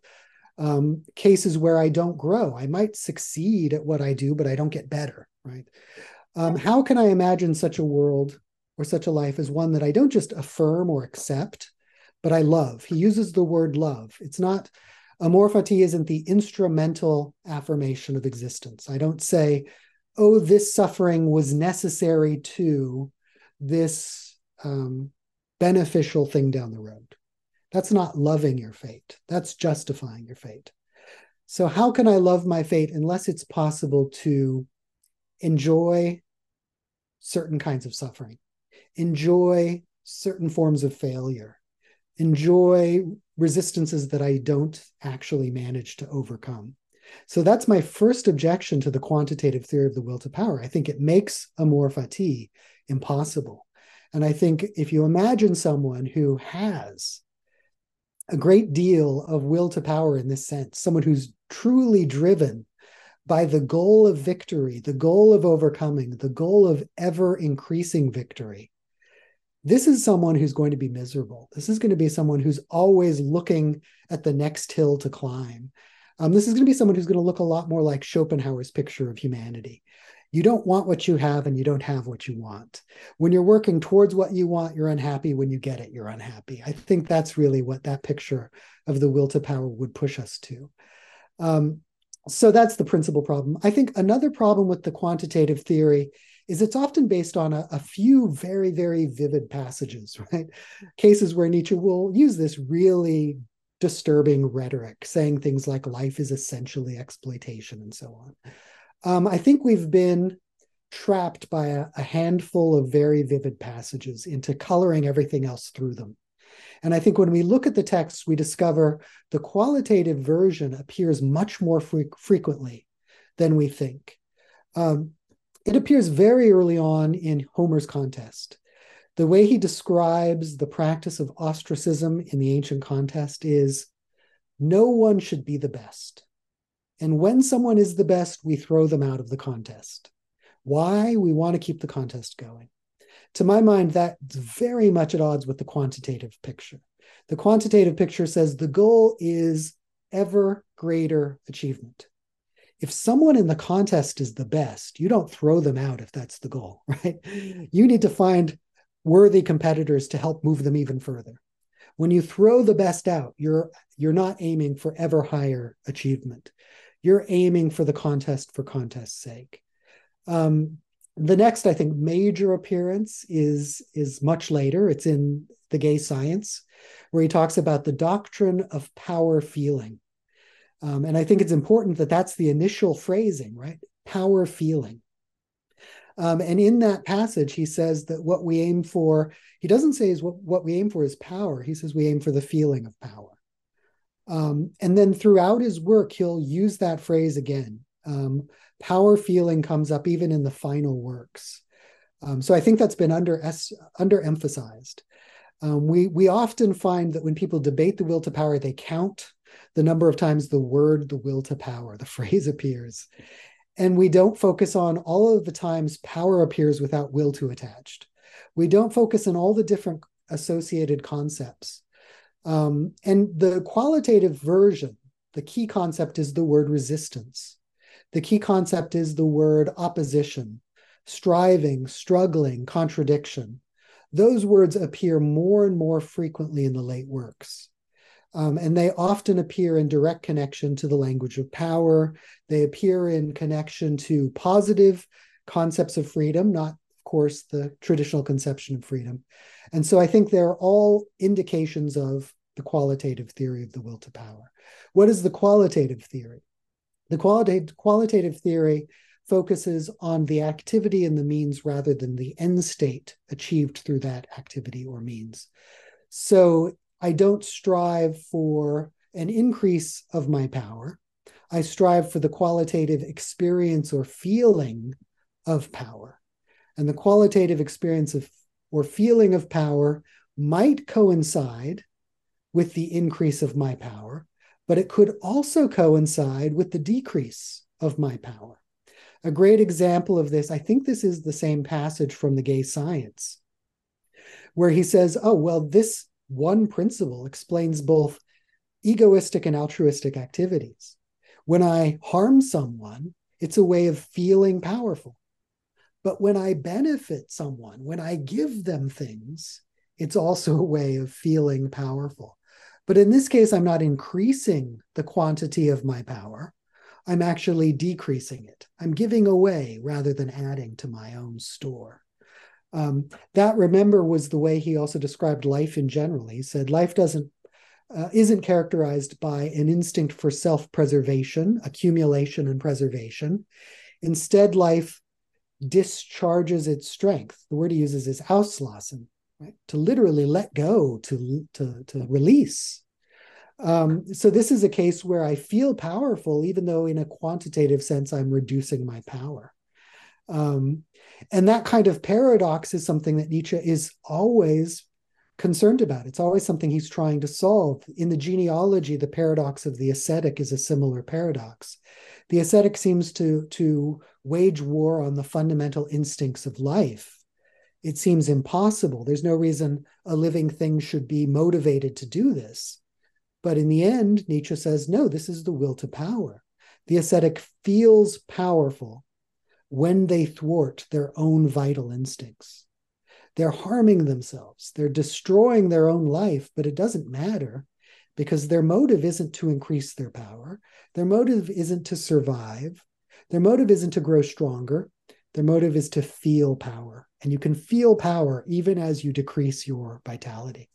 Speaker 2: cases where I don't grow. I might succeed at what I do, but I don't get better, right? How can I imagine such a world or such a life as one that I don't just affirm or accept, but I love? He uses the word love. It's not, amor fati isn't the instrumental affirmation of existence. I don't say, oh, this suffering was necessary to this beneficial thing down the road. That's not loving your fate. That's justifying your fate. So how can I love my fate unless it's possible to enjoy certain kinds of suffering, enjoy certain forms of failure, enjoy resistances that I don't actually manage to overcome? So that's my first objection to the quantitative theory of the will to power. I think it makes amor fati impossible. And I think if you imagine someone who has a great deal of will to power in this sense, someone who's truly driven by the goal of victory, the goal of overcoming, the goal of ever increasing victory, this is someone who's going to be miserable. This is going to be someone who's always looking at the next hill to climb. This is going to be someone who's going to look a lot more like Schopenhauer's picture of humanity. You don't want what you have, and you don't have what you want. When you're working towards what you want, you're unhappy. When you get it, you're unhappy. I think that's really what that picture of the will to power would push us to. So that's the principal problem. I think another problem with the quantitative theory is it's often based on a few very, very vivid passages, right? Cases where Nietzsche will use this really disturbing rhetoric, saying things like life is essentially exploitation and so on. I think we've been trapped by a handful of very vivid passages into coloring everything else through them. And I think when we look at the texts, we discover the qualitative version appears much more frequently than we think. It appears very early on in Homer's Contest. The way he describes the practice of ostracism in the ancient contest is no one should be the best. And when someone is the best, we throw them out of the contest. Why? We want to keep the contest going. To my mind, that's very much at odds with the quantitative picture. The quantitative picture says the goal is ever greater achievement. If someone in the contest is the best, you don't throw them out if that's the goal, right? You need to find worthy competitors to help move them even further. When you throw the best out, you're not aiming for ever higher achievement. You're aiming for the contest for contest's sake. The next, I think, major appearance is much later. It's in The Gay Science, where he talks about the doctrine of power feeling. And I think it's important that that's the initial phrasing, right? Power feeling. And in that passage, he says that what we aim for, he doesn't say is what we aim for is power. He says we aim for the feeling of power. And then throughout his work, he'll use that phrase again. Power feeling comes up even in the final works. So I think that's been underemphasized. We often find that when people debate the will to power, they count the number of times the will to power, the phrase appears. And we don't focus on all of the times power appears without will to attached. We don't focus on all the different associated concepts. And the qualitative version, the key concept is the word resistance. The key concept is the word opposition, striving, struggling, contradiction. Those words appear more and more frequently in the late works. And they often appear in direct connection to the language of power. They appear in connection to positive concepts of freedom, not, of course, the traditional conception of freedom. And so I think they're all indications of the qualitative theory of the will to power. What is the qualitative theory? The qualitative theory focuses on the activity and the means rather than the end state achieved through that activity or means. So I don't strive for an increase of my power. I strive for the qualitative experience or feeling of power. And the qualitative experience of or feeling of power might coincide with the increase of my power, but it could also coincide with the decrease of my power. A great example of this, I think this is the same passage from The Gay Science, where he says, oh, well, this one principle explains both egoistic and altruistic activities. When I harm someone, it's a way of feeling powerful. But when I benefit someone, when I give them things, it's also a way of feeling powerful. But in this case, I'm not increasing the quantity of my power. I'm actually decreasing it. I'm giving away rather than adding to my own store. That, remember, was the way he also described life in general. He said life isn't characterized by an instinct for self-preservation, accumulation, and preservation. Instead, life discharges its strength. The word he uses is auslassen, right? To literally let go, to release. So this is a case where I feel powerful, even though in a quantitative sense, I'm reducing my power. And that kind of paradox is something that Nietzsche is always concerned about. It's always something he's trying to solve. In the genealogy, the paradox of the ascetic is a similar paradox. The ascetic seems to wage war on the fundamental instincts of life. It seems impossible. There's no reason a living thing should be motivated to do this. But in the end, Nietzsche says, no, this is the will to power. The ascetic feels powerful when they thwart their own vital instincts. They're harming themselves. They're destroying their own life, but it doesn't matter because their motive isn't to increase their power. Their motive isn't to survive. Their motive isn't to grow stronger. Their motive is to feel power. And you can feel power even as you decrease your vitality.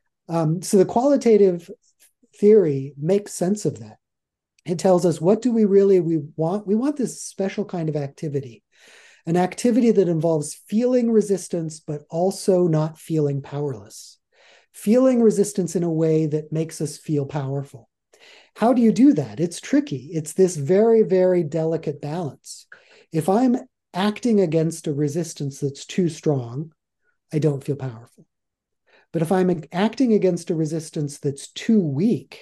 Speaker 2: So the qualitative theory makes sense of that. It tells us, what do we want? We want this special kind of activity, an activity that involves feeling resistance, but also not feeling powerless. Feeling resistance in a way that makes us feel powerful. How do you do that? It's tricky. It's this very, very delicate balance. If I'm acting against a resistance that's too strong, I don't feel powerful. But if I'm acting against a resistance that's too weak,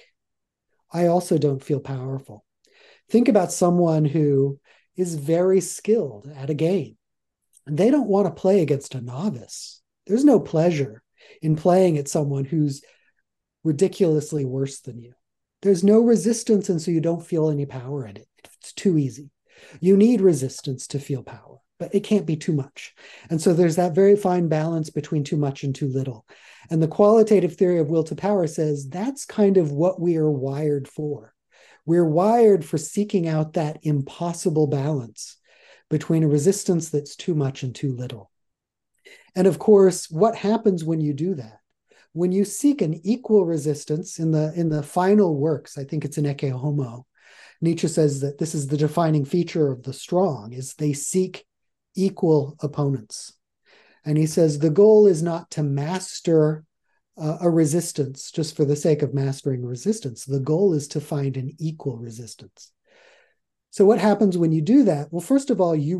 Speaker 2: I also don't feel powerful. Think about someone who is very skilled at a game. They don't want to play against a novice. There's no pleasure in playing at someone who's ridiculously worse than you. There's no resistance, and so you don't feel any power in it. It's too easy. You need resistance to feel power, but it can't be too much. And so there's that very fine balance between too much and too little. And the qualitative theory of will to power says that's kind of what we are wired for. We're wired for seeking out that impossible balance between a resistance that's too much and too little. And of course, what happens when you do that? When you seek an equal resistance in the final works, I think it's in Ecce Homo, Nietzsche says that this is the defining feature of the strong, is they seek equal opponents. And he says the goal is not to master a resistance just for the sake of mastering resistance. The goal is to find an equal resistance. So what happens when you do that? Well, first of all, you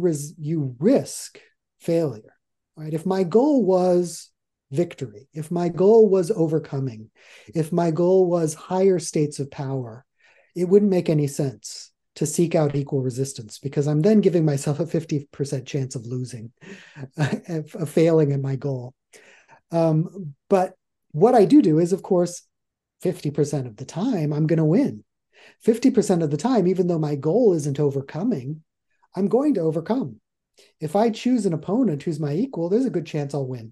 Speaker 2: risk failure, right? If my goal was victory, if my goal was overcoming, if my goal was higher states of power, it wouldn't make any sense to seek out equal resistance, because I'm then giving myself a 50% chance of losing, of failing at my goal. But what I do is, of course, 50% of the time, I'm going to win. 50% of the time, even though my goal isn't overcoming, I'm going to overcome. If I choose an opponent who's my equal, there's a good chance I'll win.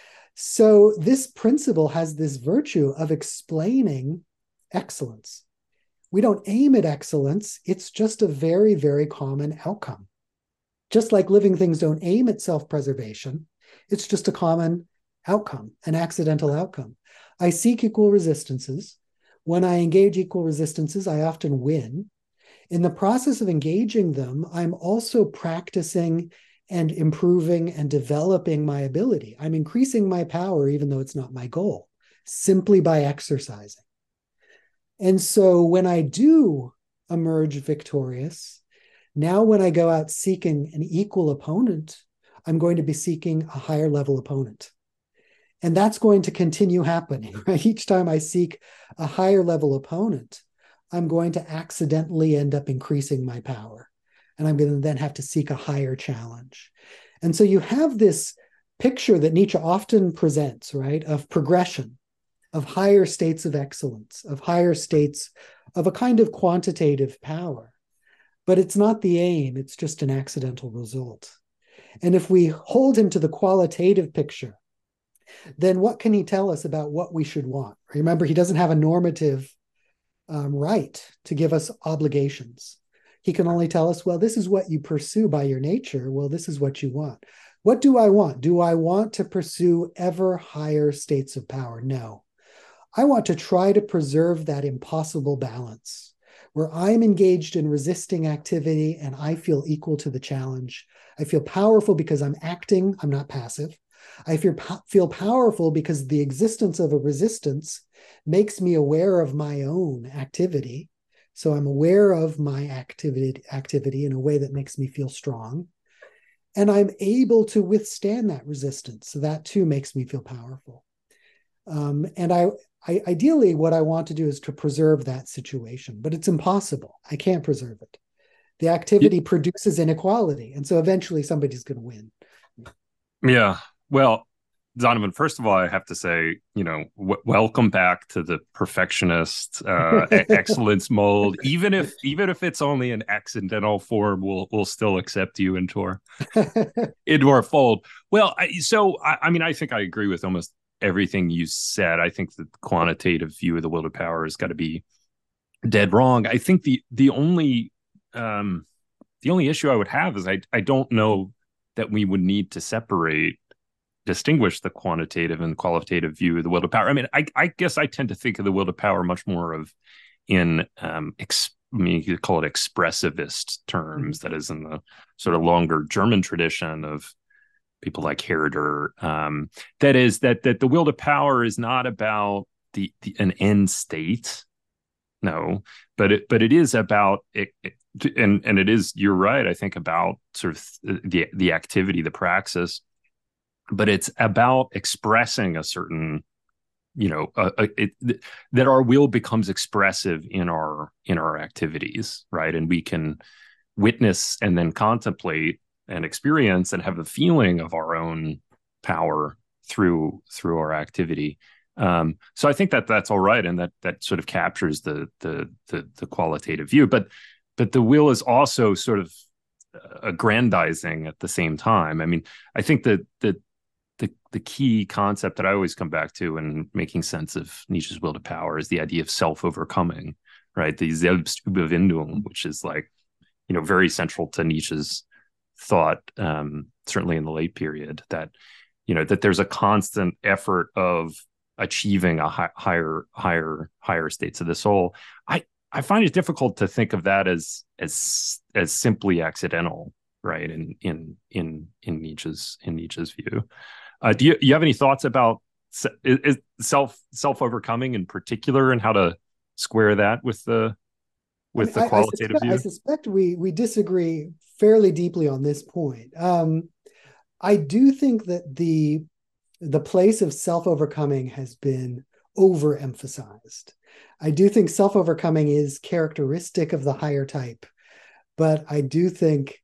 Speaker 2: So this principle has this virtue of explaining excellence. We don't aim at excellence. It's just a very, very common outcome. Just like living things don't aim at self-preservation, it's just a common outcome, an accidental outcome. I seek equal resistances. When I engage equal resistances, I often win. In the process of engaging them, I'm also practicing and improving and developing my ability. I'm increasing my power, even though it's not my goal, simply by exercising. And so when I do emerge victorious, now when I go out seeking an equal opponent, I'm going to be seeking a higher level opponent. And that's going to continue happening, right? Each time I seek a higher level opponent, I'm going to accidentally end up increasing my power. And I'm going to then have to seek a higher challenge. And so you have this picture that Nietzsche often presents, right, of progression, of higher states of excellence, of higher states of a kind of quantitative power. But it's not the aim, it's just an accidental result. And if we hold him to the qualitative picture, then what can he tell us about what we should want? Remember, he doesn't have a normative right to give us obligations. He can only tell us, well, this is what you pursue by your nature. Well, this is what you want. What do I want? Do I want to pursue ever higher states of power? No. I want to try to preserve that impossible balance where I'm engaged in resisting activity and I feel equal to the challenge. I feel powerful because I'm acting, I'm not passive. I feel powerful because the existence of a resistance makes me aware of my own activity. So I'm aware of my activity in a way that makes me feel strong. And I'm able to withstand that resistance. So that too makes me feel powerful. And I ideally, what I want to do is to preserve that situation, but it's impossible. I can't preserve it. The activity produces inequality. And so eventually somebody's going to win.
Speaker 1: Yeah. Well, Donovan, first of all, I have to say, welcome back to the perfectionist excellence mold. Even if it's only an accidental form, we'll still accept you into our fold. Well, I think I agree with almost everything you said. I think the quantitative view of the will to power has got to be dead wrong. I think the only issue I would have is I don't know that we would need to distinguish the quantitative and qualitative view of the will to power. I mean, I guess I tend to think of the will to power much more in you could call it expressivist terms. That is, in the sort of longer German tradition of people like Herder. That is that the will to power is not about an end state. No, but it is about it, and it is, you're right, I think, about sort of the activity, the praxis, but it's about expressing a certain, that our will becomes expressive in our activities, right? And we can witness and then contemplate and experience and have a feeling of our own power through our activity. So I think that's all right, and that sort of captures the qualitative view. But the will is also sort of aggrandizing at the same time. I mean, I think that the key concept that I always come back to in making sense of Nietzsche's will to power is the idea of self-overcoming, right? The Selbstüberwindung, which is like, very central to Nietzsche's thought, certainly in the late period, that there's a constant effort of achieving a higher states of the soul. I find it difficult to think of that as simply accidental, right? In Nietzsche's view. Do you have any thoughts about self-overcoming in particular, and how to square that with the qualitative view?
Speaker 2: I suspect we disagree fairly deeply on this point. I do think that the place of self-overcoming has been overemphasized. I do think self-overcoming is characteristic of the higher type, but I do think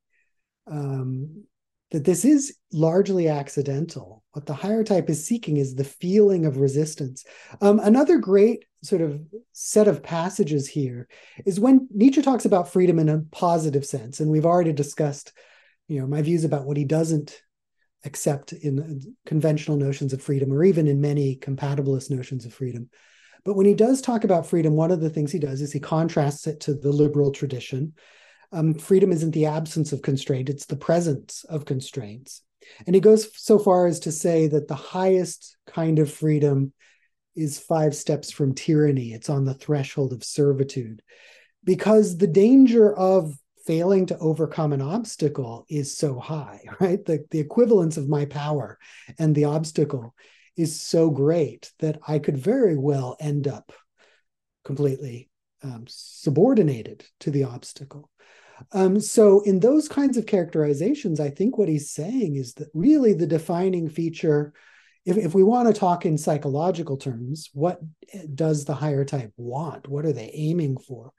Speaker 2: that this is largely accidental. What the higher type is seeking is the feeling of resistance. Another great sort of set of passages here is when Nietzsche talks about freedom in a positive sense, and we've already discussed, my views about what he doesn't accept in conventional notions of freedom, or even in many compatibilist notions of freedom. But when he does talk about freedom, one of the things he does is he contrasts it to the liberal tradition. Freedom isn't the absence of constraint, it's the presence of constraints. And he goes so far as to say that the highest kind of freedom is 5 steps from tyranny. It's on the threshold of servitude, because the danger of failing to overcome an obstacle is so high, right? The equivalence of my power and the obstacle is so great that I could very well end up completely subordinated to the obstacle. So in those kinds of characterizations, I think what he's saying is that really the defining feature, if we want to talk in psychological terms, what does the higher type want? What are they aiming for?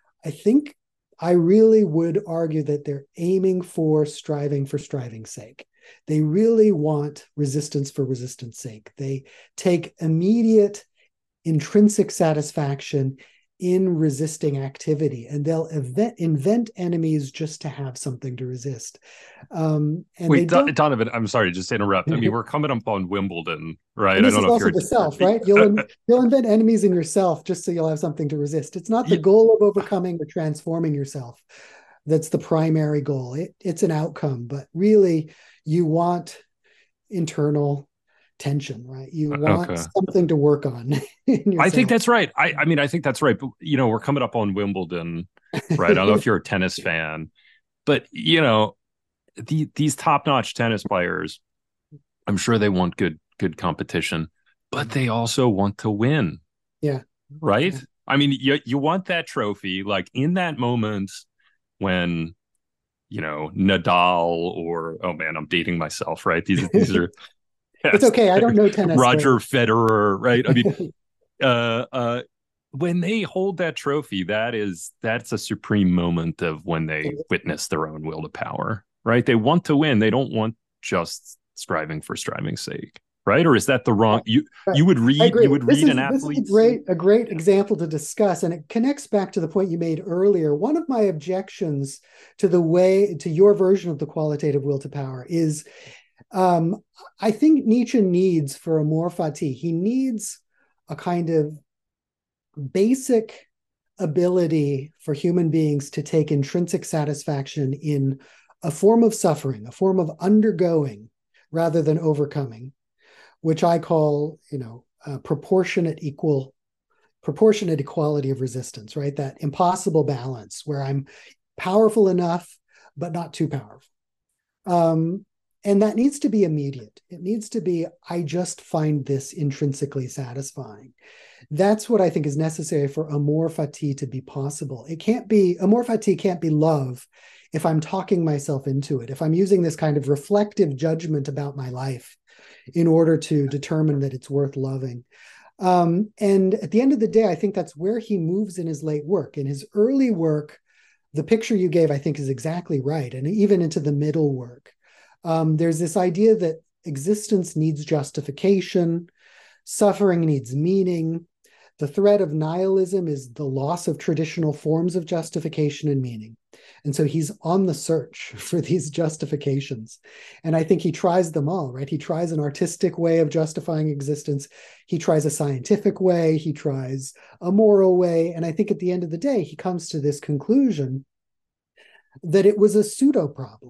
Speaker 2: I really would argue that they're aiming for striving's sake. They really want resistance for resistance sake. They take immediate intrinsic satisfaction in resisting activity, and they'll invent enemies just to have something to resist.
Speaker 1: Wait, Donovan, I'm sorry, just to interrupt. I mean, we're coming up on Wimbledon, right?
Speaker 2: And this is also the self, right? You'll invent enemies in yourself just so you'll have something to resist. It's not the goal of overcoming or transforming yourself that's the primary goal. It's an outcome, but really you want internal tension, right? You want something to work on in yourself.
Speaker 1: I think that's right. I mean, I think that's right. But, we're coming up on Wimbledon, right? I don't know if you're a tennis fan, but, these top-notch tennis players, I'm sure they want good competition, but they also want to win.
Speaker 2: Yeah.
Speaker 1: Right?
Speaker 2: Yeah.
Speaker 1: I mean, you want that trophy, like in that moment when, Nadal or, oh man, I'm dating myself, right? These are
Speaker 2: it's okay. I don't know tennis.
Speaker 1: Roger Federer, right? I mean, when they hold that trophy, that's a supreme moment of when they witness their own will to power, right? They want to win. They don't want just striving for striving's sake, right? Or is that the wrong? You would read an athlete.
Speaker 2: This is a great example to discuss, and it connects back to the point you made earlier. One of my objections to your version of the qualitative will to power is, I think Nietzsche needs, for amor fati, he needs a kind of basic ability for human beings to take intrinsic satisfaction in a form of suffering, a form of undergoing rather than overcoming, which I call, proportionate equality of resistance, right? That impossible balance where I'm powerful enough, but not too powerful. And that needs to be immediate. It needs to be, I just find this intrinsically satisfying. That's what I think is necessary for amor fati to be possible. Amor fati can't be love if I'm talking myself into it, if I'm using this kind of reflective judgment about my life in order to determine that it's worth loving. And at the end of the day, I think that's where he moves in his late work. In his early work, the picture you gave, I think, is exactly right. And even into the middle work, there's this idea that existence needs justification, suffering needs meaning. The threat of nihilism is the loss of traditional forms of justification and meaning. And so he's on the search for these justifications. And I think he tries them all, right? He tries an artistic way of justifying existence. He tries a scientific way. He tries a moral way. And I think at the end of the day, he comes to this conclusion that it was a pseudo problem.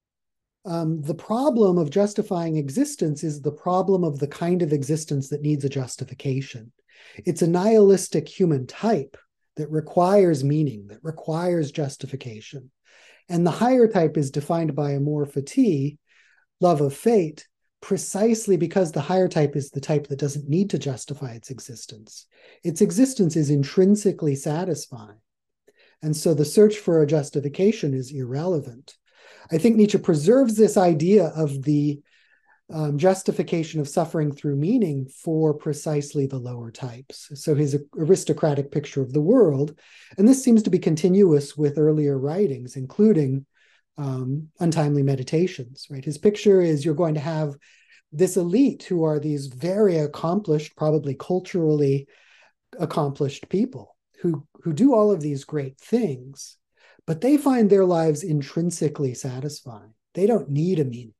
Speaker 2: The problem of justifying existence is the problem of the kind of existence that needs a justification. It's a nihilistic human type that requires meaning, that requires justification. And the higher type is defined by amor fati, love of fate, precisely because the higher type is the type that doesn't need to justify its existence. Its existence is intrinsically satisfying. And so the search for a justification is irrelevant. I think Nietzsche preserves this idea of the justification of suffering through meaning for precisely the lower types. So his aristocratic picture of the world, and this seems to be continuous with earlier writings, including Untimely Meditations, right? His picture is you're going to have this elite who are these very accomplished, probably culturally accomplished people who do all of these great things, but they find their lives intrinsically satisfying. They don't need a meaning.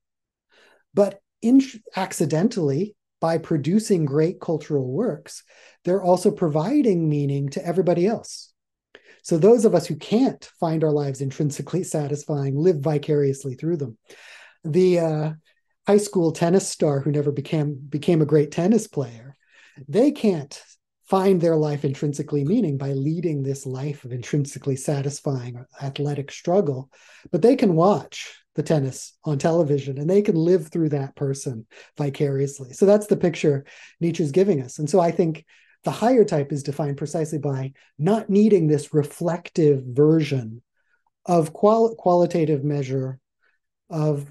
Speaker 2: But accidentally, by producing great cultural works, they're also providing meaning to everybody else. So those of us who can't find our lives intrinsically satisfying live vicariously through them. The high school tennis star who never became a great tennis player, they can't find their life intrinsically meaning by leading this life of intrinsically satisfying athletic struggle, but they can watch the tennis on television and they can live through that person vicariously. So that's the picture Nietzsche's giving us. And so I think the higher type is defined precisely by not needing this reflective version of qualitative measure of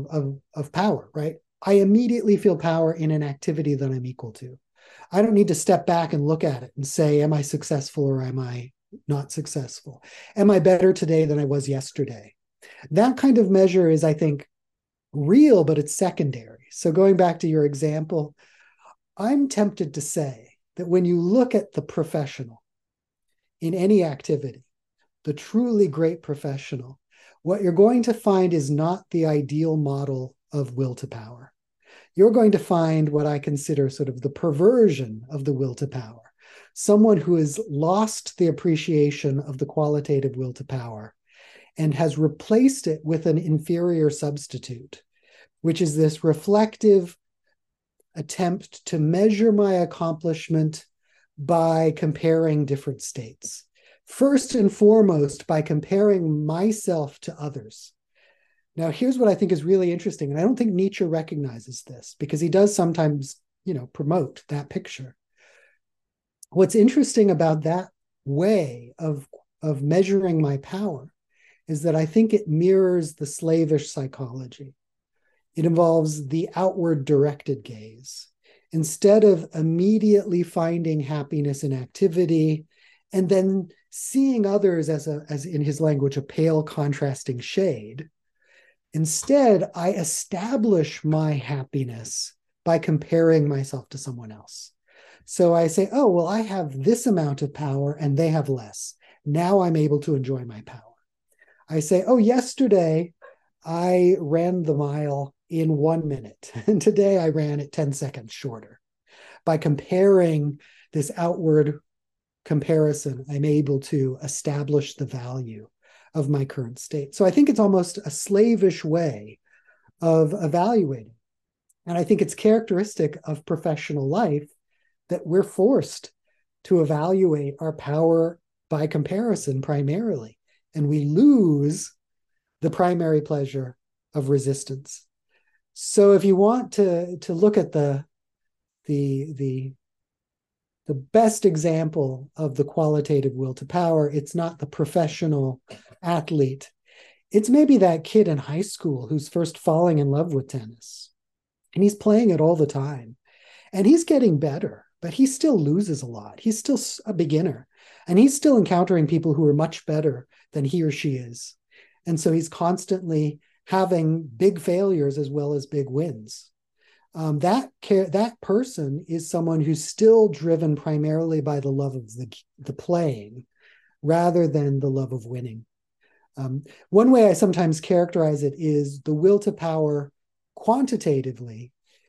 Speaker 2: power, right? I immediately feel power in an activity that I'm equal to. I don't need to step back and look at it and say, am I successful or am I not successful? Am I better today than I was yesterday? That kind of measure is, I think, real, but it's secondary. So going back to your example, I'm tempted to say that when you look at the professional in any activity, the truly great professional, what you're going to find is not the ideal model of will to power. You're going to find what I consider sort of the perversion of the will to power, someone who has lost the appreciation of the qualitative will to power and has replaced it with an inferior substitute, which is this reflective attempt to measure my accomplishment by comparing different states. First and foremost, by comparing myself to others. Now, here's what I think is really interesting, and I don't think Nietzsche recognizes this because he does sometimes, promote that picture. What's interesting about that way of measuring my power is that I think it mirrors the slavish psychology. It involves the outward directed gaze. Instead of immediately finding happiness in activity and then seeing others as in his language, a pale contrasting shade, instead, I establish my happiness by comparing myself to someone else. So I say, oh, well, I have this amount of power and they have less. Now I'm able to enjoy my power. I say, oh, yesterday I ran the mile in 1 minute, and today I ran it 10 seconds shorter. By comparing this outward comparison, I'm able to establish the value of my current state. So I think it's almost a slavish way of evaluating. And I think it's characteristic of professional life that we're forced to evaluate our power by comparison primarily. And we lose the primary pleasure of resistance. So if you want to look at the best example of the qualitative will to power, it's not the professional athlete. It's maybe that kid in high school who's first falling in love with tennis. And he's playing it all the time. And he's getting better, but he still loses a lot. He's still a beginner. And he's still encountering people who are much better than he or she is. And so he's constantly having big failures as well as big wins. That person is someone who's still driven primarily by the love of the playing rather than the love of winning. One way I sometimes characterize it is the will to power quantitatively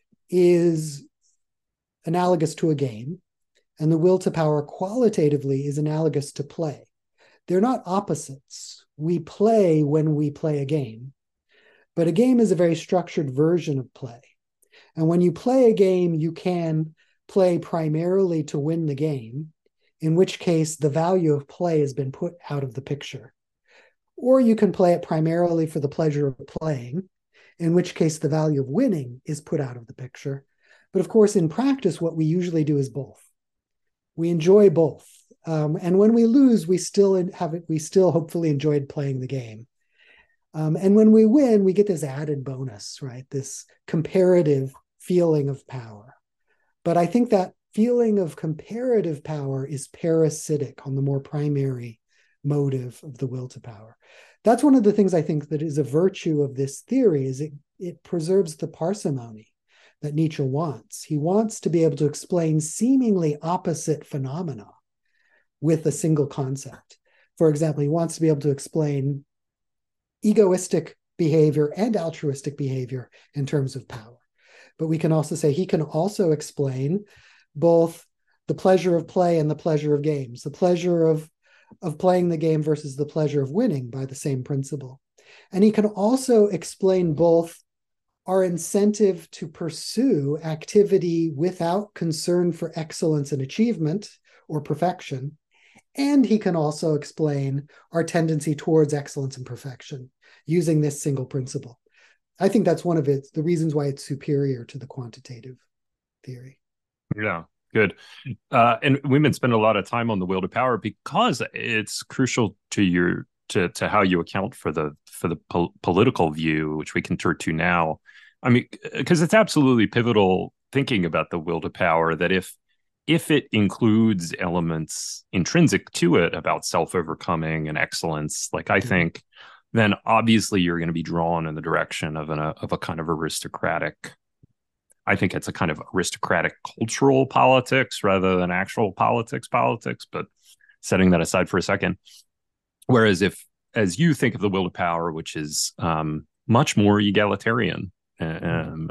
Speaker 2: is analogous to a game, and the will to power qualitatively is analogous to play. They're not opposites. We play when we play a game, but a game is a very structured version of play. And when you play a game, you can play primarily to win the game, in which case the value of play has been put out of the picture. Or you can play it primarily for the pleasure of playing, in which case the value of winning is put out of the picture. But of course, in practice, what we usually do is both. We enjoy both. And when we lose, we still hopefully enjoyed playing the game. And when we win, we get this added bonus, right? This comparative feeling of power. But I think that feeling of comparative power is parasitic on the more primary motive of the will to power. That's one of the things I think that is a virtue of this theory, is it preserves the parsimony that Nietzsche wants. He wants to be able to explain seemingly opposite phenomena with a single concept. For example, he wants to be able to explain egoistic behavior and altruistic behavior in terms of power. But we can also say he can also explain both the pleasure of play and the pleasure of games, the pleasure of playing the game versus the pleasure of winning by the same principle. And he can also explain both our incentive to pursue activity without concern for excellence and achievement or perfection. And he can also explain our tendency towards excellence and perfection using this single principle. I think that's one of the reasons why it's superior to the quantitative theory.
Speaker 1: Yeah, good. And we've been spending a lot of time on the will to power because it's crucial to how you account for the political view, which we can turn to now. I mean, because it's absolutely pivotal thinking about the will to power, that if it includes elements intrinsic to it about self-overcoming and excellence, like I think, then obviously you're going to be drawn in the direction of a kind of aristocratic. I think it's a kind of aristocratic cultural politics rather than actual politics, but setting that aside for a second. Whereas as you think of the will to power, which is much more egalitarian, in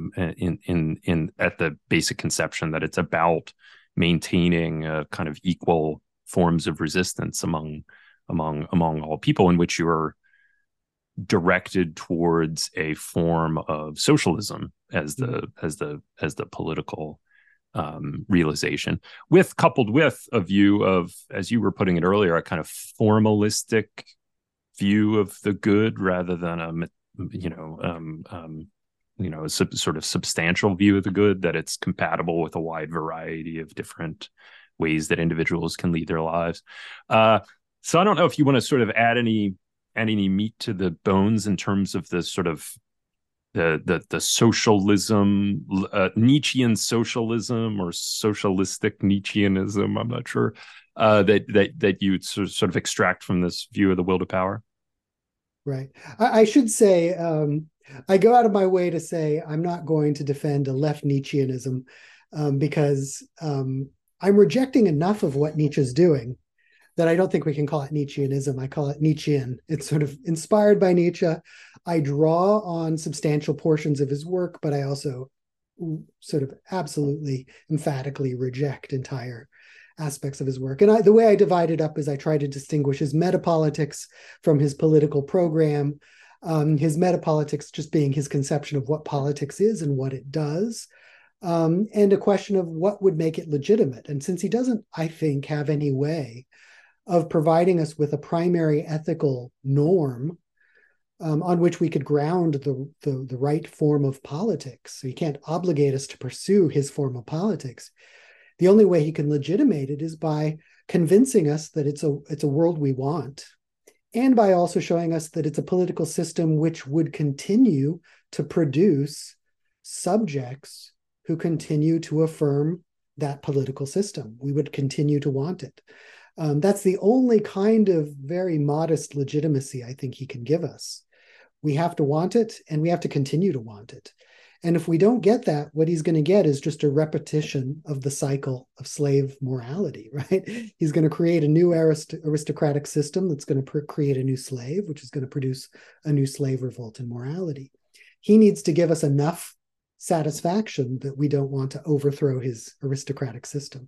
Speaker 1: at the basic conception that it's about maintaining a kind of equal forms of resistance among all people, in which you're directed towards a form of socialism as the political realization, coupled with a view of, as you were putting it earlier, a kind of formalistic view of the good rather than a sort of substantial view of the good, that it's compatible with a wide variety of different ways that individuals can lead their lives. So I don't know if you want to sort of add any meat to the bones in terms of the sort of the socialism, Nietzschean socialism or socialistic Nietzscheanism. I'm not sure that you sort of extract from this view of the will to power.
Speaker 2: Right. I should say, I go out of my way to say I'm not going to defend a left Nietzscheanism because I'm rejecting enough of what Nietzsche's doing that I don't think we can call it Nietzscheanism. I call it Nietzschean. It's sort of inspired by Nietzsche. I draw on substantial portions of his work, but I also sort of absolutely emphatically reject entire aspects of his work. And the way I divide it up is I try to distinguish his metapolitics from his political program. His metapolitics just being his conception of what politics is and what it does, and a question of what would make it legitimate. And since he doesn't, I think, have any way of providing us with a primary ethical norm on which we could ground the right form of politics, so he can't obligate us to pursue his form of politics. The only way he can legitimate it is by convincing us that it's a world we want, and by also showing us that it's a political system which would continue to produce subjects who continue to affirm that political system. We would continue to want it. That's the only kind of very modest legitimacy I think he can give us. We have to want it, and we have to continue to want it. And if we don't get that, what he's going to get is just a repetition of the cycle of slave morality, right? He's going to create a new aristocratic system that's going to create a new slave, which is going to produce a new slave revolt in morality. He needs to give us enough satisfaction that we don't want to overthrow his aristocratic system.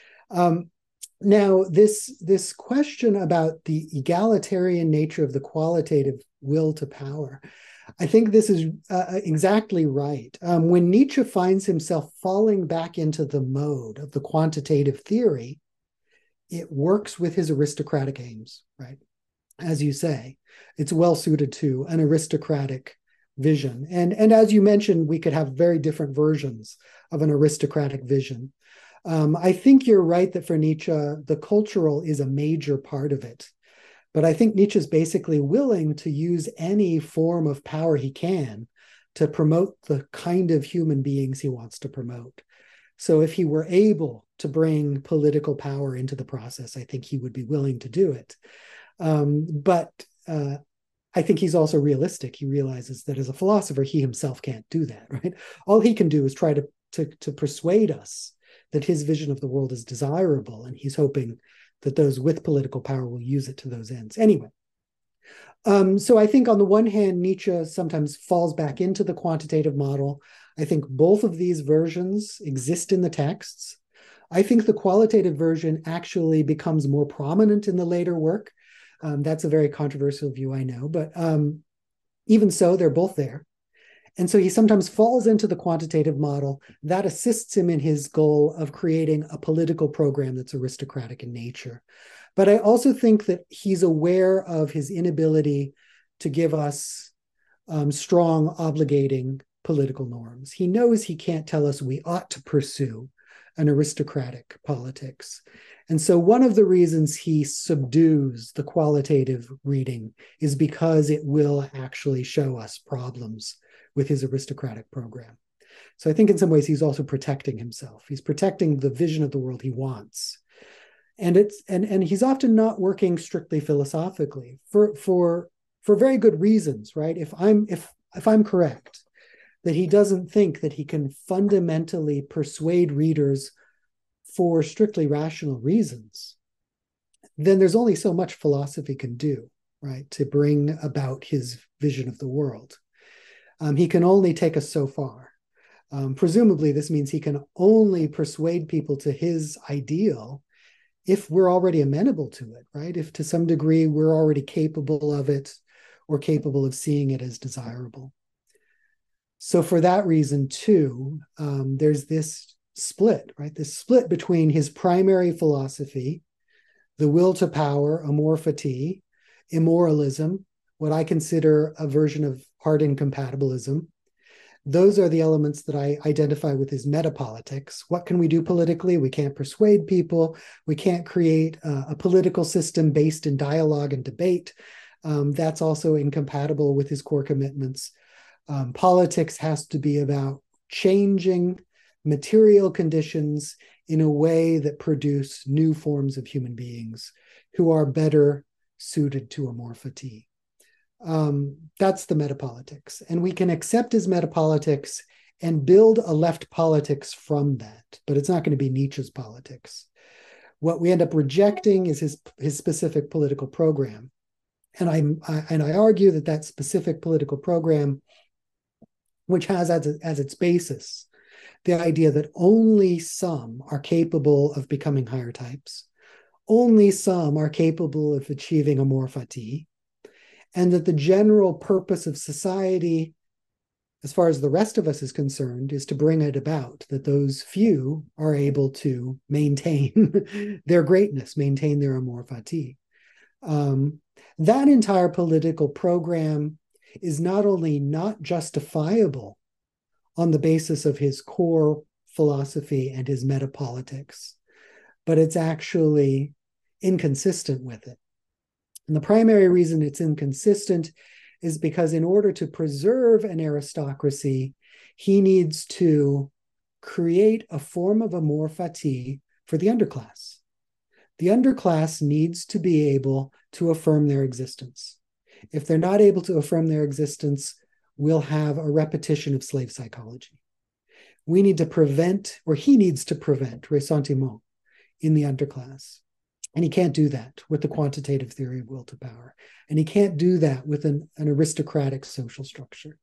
Speaker 2: Now, this question about the egalitarian nature of the qualitative will to power, I think this is exactly right. When Nietzsche finds himself falling back into the mode of the quantitative theory, it works with his aristocratic aims, right? As you say, it's well suited to an aristocratic vision. And as you mentioned, we could have very different versions of an aristocratic vision. I think you're right that for Nietzsche, the cultural is a major part of it. But I think Nietzsche's basically willing to use any form of power he can to promote the kind of human beings he wants to promote. So if he were able to bring political power into the process, I think he would be willing to do it. But I think he's also realistic. He realizes that as a philosopher, he himself can't do that, right? All he can do is try to persuade us that his vision of the world is desirable, and he's hoping that those with political power will use it to those ends. Anyway, so I think on the one hand, Nietzsche sometimes falls back into the quantitative model. I think both of these versions exist in the texts. I think the qualitative version actually becomes more prominent in the later work. That's a very controversial view, I know, but even so, they're both there. And so he sometimes falls into the quantitative model that assists him in his goal of creating a political program that's aristocratic in nature. But I also think that he's aware of his inability to give us strong, obligating political norms. He knows he can't tell us we ought to pursue an aristocratic politics. And so one of the reasons he subdues the qualitative reading is because it will actually show us problems with his aristocratic program. So I think in some ways he's also protecting himself. He's protecting the vision of the world he wants. And he's often not working strictly philosophically for very good reasons, right? If I'm correct, that he doesn't think that he can fundamentally persuade readers for strictly rational reasons, then there's only so much philosophy can do, right, to bring about his vision of the world. He can only take us so far. Presumably, this means he can only persuade people to his ideal if we're already amenable to it, right? If to some degree we're already capable of it or capable of seeing it as desirable. So for that reason, too, there's this split, right? This split between his primary philosophy, the will to power, amor fati, immoralism, what I consider a version of hard incompatibilism. Those are the elements that I identify with his metapolitics. What can we do politically? We can't persuade people. We can't create a political system based in dialogue and debate. That's also incompatible with his core commitments. Politics has to be about changing material conditions in a way that produce new forms of human beings who are better suited to amor fati. That's the metapolitics. And we can accept his metapolitics and build a left politics from that, but it's not going to be Nietzsche's politics. What we end up rejecting is his specific political program. And I argue that specific political program, which has as its basis the idea that only some are capable of becoming higher types, only some are capable of achieving amor fati, and that the general purpose of society, as far as the rest of us is concerned, is to bring it about that those few are able to maintain their greatness, maintain their amor fati. That entire political program is not only not justifiable on the basis of his core philosophy and his metapolitics, but it's actually inconsistent with it. And the primary reason it's inconsistent is because in order to preserve an aristocracy, he needs to create a form of amor fati for the underclass. The underclass needs to be able to affirm their existence. If they're not able to affirm their existence, we'll have a repetition of slave psychology. We need to prevent, or he needs to prevent, ressentiment in the underclass. And he can't do that with the quantitative theory of will to power. And he can't do that with an aristocratic social structure.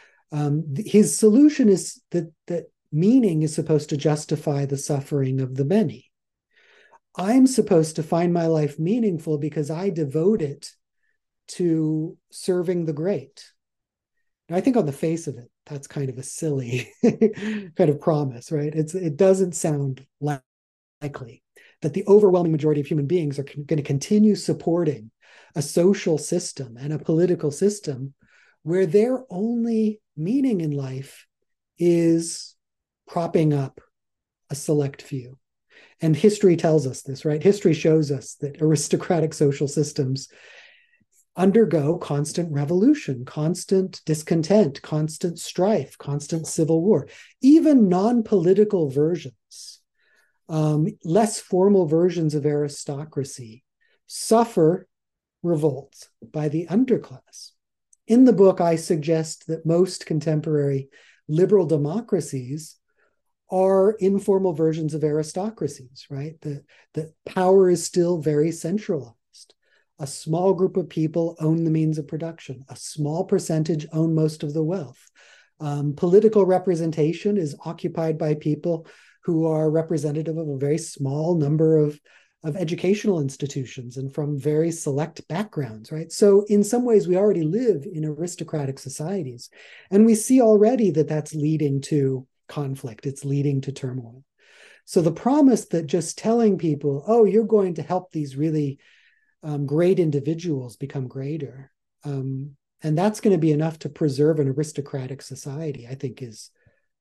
Speaker 2: His solution is that meaning is supposed to justify the suffering of the many. I'm supposed to find my life meaningful because I devote it to serving the great. And I think on the face of it, that's kind of a silly kind of promise, right? It doesn't sound likely that the overwhelming majority of human beings are going to continue supporting a social system and a political system where their only meaning in life is propping up a select few. And history tells us this, right? History shows us that aristocratic social systems undergo constant revolution, constant discontent, constant strife, constant civil war. Even non-political versions, less formal versions of aristocracy suffer revolts by the underclass. In the book, I suggest that most contemporary liberal democracies are informal versions of aristocracies, right? The power is still very centralized. A small group of people own the means of production. A small percentage own most of the wealth. Political representation is occupied by people who are representative of a very small number of educational institutions and from very select backgrounds, right? So in some ways, we already live in aristocratic societies. And we see already that that's leading to conflict. It's leading to turmoil. So the promise that just telling people, oh, you're going to help these really great individuals become greater, and that's going to be enough to preserve an aristocratic society, I think it's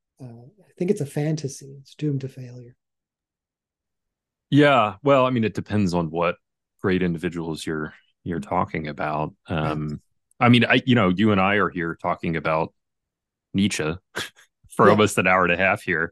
Speaker 2: a fantasy. It's doomed to failure.
Speaker 1: Yeah, well, I mean, it depends on what great individuals you're talking about. I mean, you and I are here talking about Nietzsche for almost an hour and a half here.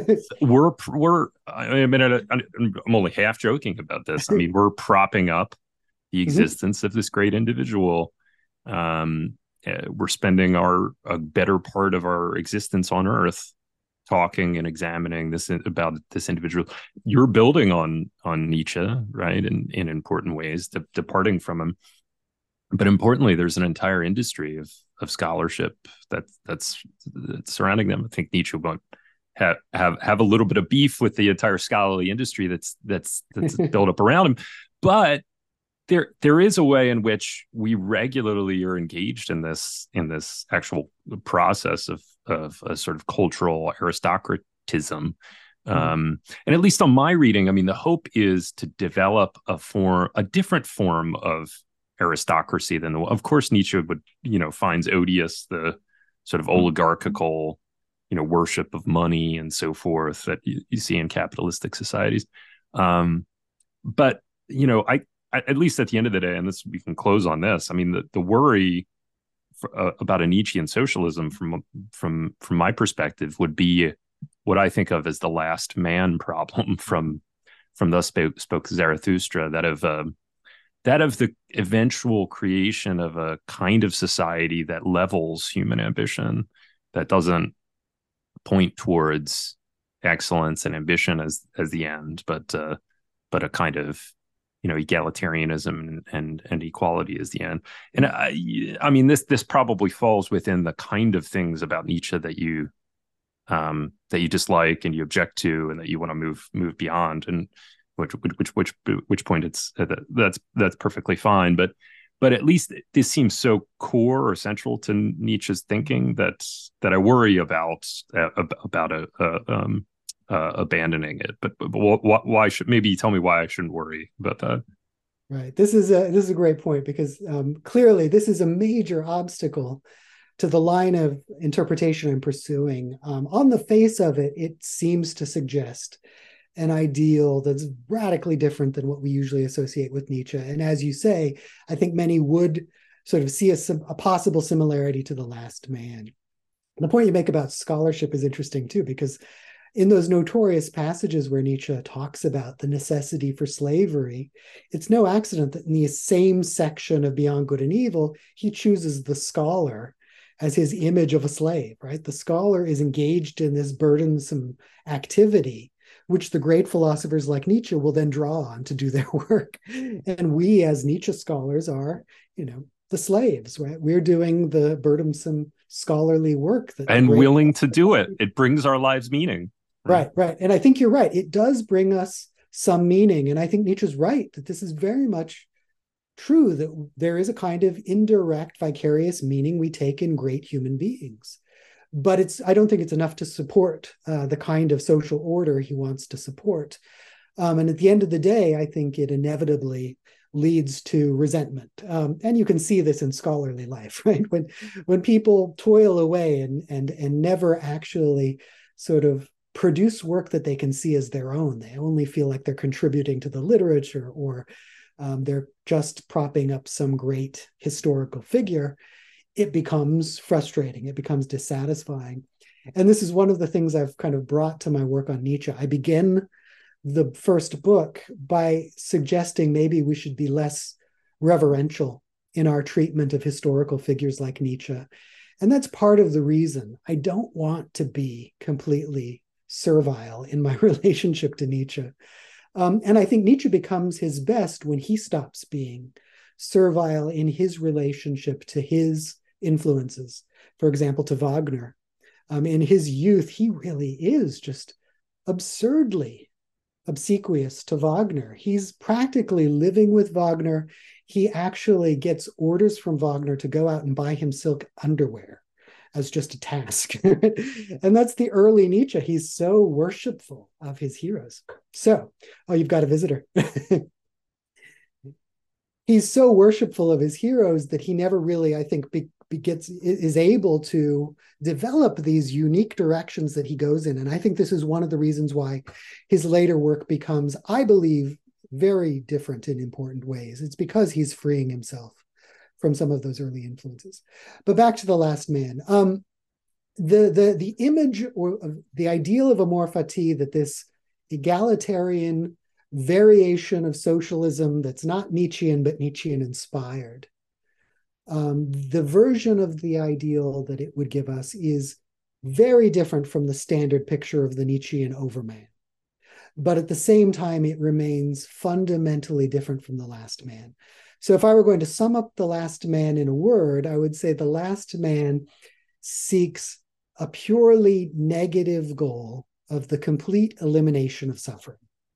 Speaker 1: I'm only half joking about this. I mean, we're propping up the existence of this great individual. We're spending a better part of our existence on Earth talking and examining about this individual. You're building on Nietzsche, right, in important ways, departing from him. But importantly, there's an entire industry of scholarship that's surrounding them. I think Nietzsche won't have a little bit of beef with the entire scholarly industry that's built up around him, but there is a way in which we regularly are engaged in this actual process of a sort of cultural aristocratism. And at least on my reading, I mean, the hope is to develop a different form of aristocracy than of course Nietzsche would finds odious the sort of oligarchical worship of money and so forth that you see in capitalistic societies. But I at least at the end of the day, and this we can close on this, I mean, the worry about a Nietzschean socialism from my perspective would be what I think of as the last man problem from Thus Spoke Zarathustra, that of the eventual creation of a kind of society that levels human ambition, that doesn't point towards excellence and ambition as the end, but a kind of egalitarianism and equality is the end. And I mean, this probably falls within the kind of things about Nietzsche that you that you dislike and you object to, and that you want to move beyond. And which point it's that's perfectly fine. But at least this seems so core or central to Nietzsche's thinking that I worry about abandoning it. But why should, maybe tell me why I shouldn't worry about that?
Speaker 2: Right. This is a great point, because clearly this is a major obstacle to the line of interpretation I'm pursuing. On the face of it, it seems to suggest an ideal that's radically different than what we usually associate with Nietzsche. And as you say, I think many would sort of see a possible similarity to The Last Man. The point you make about scholarship is interesting too, because in those notorious passages where Nietzsche talks about the necessity for slavery, it's no accident that in the same section of Beyond Good and Evil, he chooses the scholar as his image of a slave, right? The scholar is engaged in this burdensome activity, which the great philosophers like Nietzsche will then draw on to do their work. And we, as Nietzsche scholars, are, the slaves, right? We're doing the burdensome scholarly work
Speaker 1: and willing to do it. It brings our lives meaning.
Speaker 2: Right. And I think you're right. It does bring us some meaning. And I think Nietzsche's right that this is very much true, that there is a kind of indirect vicarious meaning we take in great human beings. But I don't think it's enough to support the kind of social order he wants to support. And at the end of the day, I think it inevitably leads to resentment. And you can see this in scholarly life, right? When people toil away and never actually sort of produce work that they can see as their own, they only feel like they're contributing to the literature, or they're just propping up some great historical figure, it becomes frustrating. It becomes dissatisfying. And this is one of the things I've kind of brought to my work on Nietzsche. I begin the first book by suggesting maybe we should be less reverential in our treatment of historical figures like Nietzsche. And that's part of the reason. I don't want to be completely servile in my relationship to Nietzsche. And I think Nietzsche becomes his best when he stops being servile in his relationship to his influences. For example, to Wagner. In his youth, he really is just absurdly obsequious to Wagner. He's practically living with Wagner. He actually gets orders from Wagner to go out and buy him silk underwear as just a task. And that's the early Nietzsche. He's so worshipful of his heroes. You've got a visitor. He's so worshipful of his heroes that he never really, I think, is able to develop these unique directions that he goes in. And I think this is one of the reasons why his later work becomes, I believe, very different in important ways. It's because he's freeing himself from some of those early influences. But back to The Last Man. The image or the ideal of amor fati, that this egalitarian variation of socialism that's not Nietzschean, but Nietzschean inspired. The version of the ideal that it would give us is very different from the standard picture of the Nietzschean overman. But at the same time, it remains fundamentally different from The Last Man. So if I were going to sum up The Last Man in a word, I would say The Last Man seeks a purely negative goal of the complete elimination of suffering.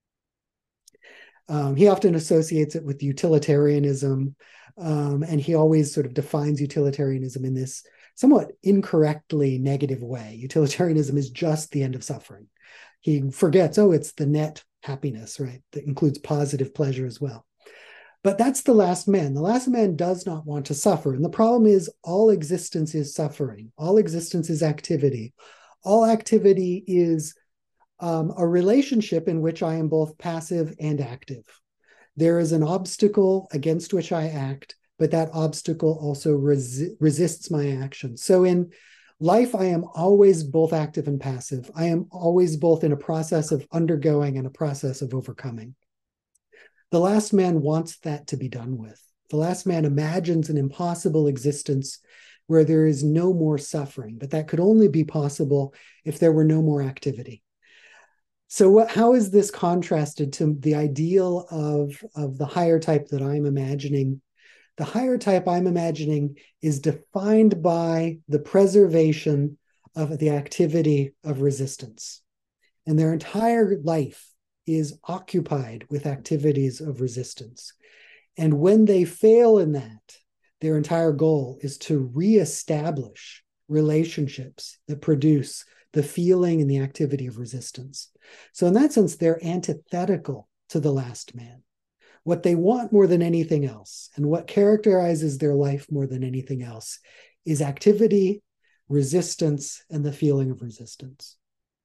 Speaker 2: He often associates it with utilitarianism, and he always sort of defines utilitarianism in this somewhat incorrectly negative way. Utilitarianism is just the end of suffering. He forgets, it's the net happiness, right? That includes positive pleasure as well. But that's The Last Man. The Last Man does not want to suffer. And the problem is all existence is suffering. All existence is activity. All activity is a relationship in which I am both passive and active. There is an obstacle against which I act, but that obstacle also resists my action. So in life, I am always both active and passive. I am always both in a process of undergoing and a process of overcoming. The Last Man wants that to be done with. The Last Man imagines an impossible existence where there is no more suffering, but that could only be possible if there were no more activity. So how is this contrasted to the ideal of the higher type that I'm imagining? The higher type I'm imagining is defined by the preservation of the activity of resistance. And their entire life is occupied with activities of resistance. And when they fail in that, their entire goal is to reestablish relationships that produce the feeling and the activity of resistance. So in that sense, they're antithetical to the last man. What they want more than anything else, and what characterizes their life more than anything else, is activity, resistance, and the feeling of resistance.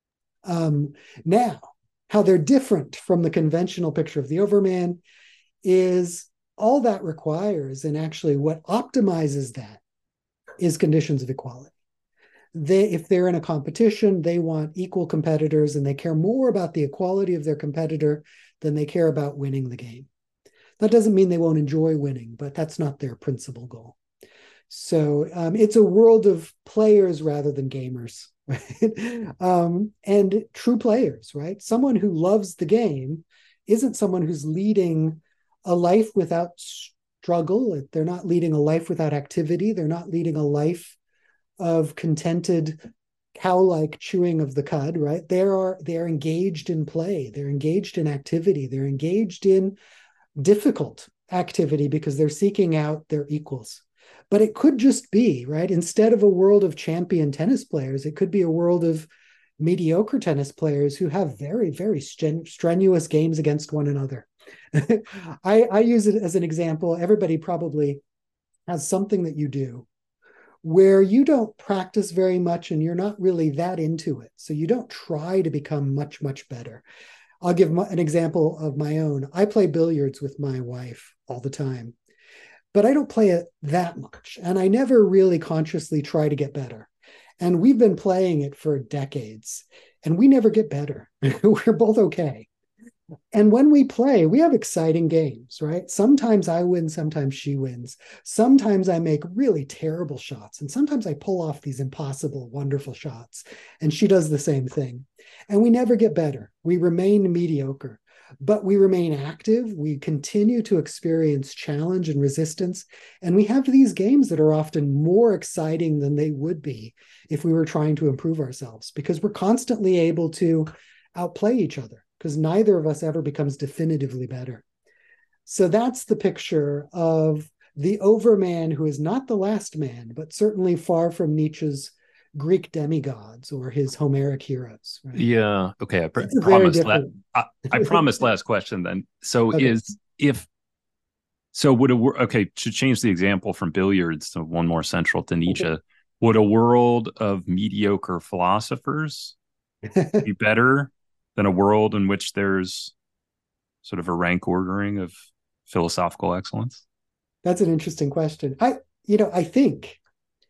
Speaker 2: Now, how they're different from the conventional picture of the Overman is all that requires, and actually what optimizes that, is conditions of equality. If they're in a competition, they want equal competitors, and they care more about the equality of their competitor than they care about winning the game. That doesn't mean they won't enjoy winning, but that's not their principal goal. So it's a world of players rather than gamers, right? And true players, right? Someone who loves the game isn't someone who's leading a life without struggle. They're not leading a life without activity. They're not leading a life of contented cow-like chewing of the cud, right? They're engaged in play. They're engaged in activity. They're engaged in difficult activity because they're seeking out their equals. But it could just be, right? Instead of a world of champion tennis players, it could be a world of mediocre tennis players who have very, very strenuous games against one another. I use it as an example. Everybody probably has something that you do where you don't practice very much and you're not really that into it. So you don't try to become much, much better. I'll give an example of my own. I play billiards with my wife all the time, but I don't play it that much. And I never really consciously try to get better. And we've been playing it for decades and we never get better. We're both okay. And when we play, we have exciting games, right? Sometimes I win, sometimes she wins. Sometimes I make really terrible shots, and sometimes I pull off these impossible, wonderful shots, and she does the same thing. And we never get better. We remain mediocre, but we remain active. We continue to experience challenge and resistance, and we have these games that are often more exciting than they would be if we were trying to improve ourselves, because we're constantly able to outplay each other, because neither of us ever becomes definitively better. So that's the picture of the Overman, who is not the last man, but certainly far from Nietzsche's Greek demigods or his Homeric heroes. Right?
Speaker 1: Yeah. Okay. I promised last question then. So
Speaker 2: okay.
Speaker 1: to change the example from billiards to one more central to Nietzsche, would a world of mediocre philosophers be better than a world in which there's sort of a rank ordering of philosophical excellence?
Speaker 2: That's an interesting question. I think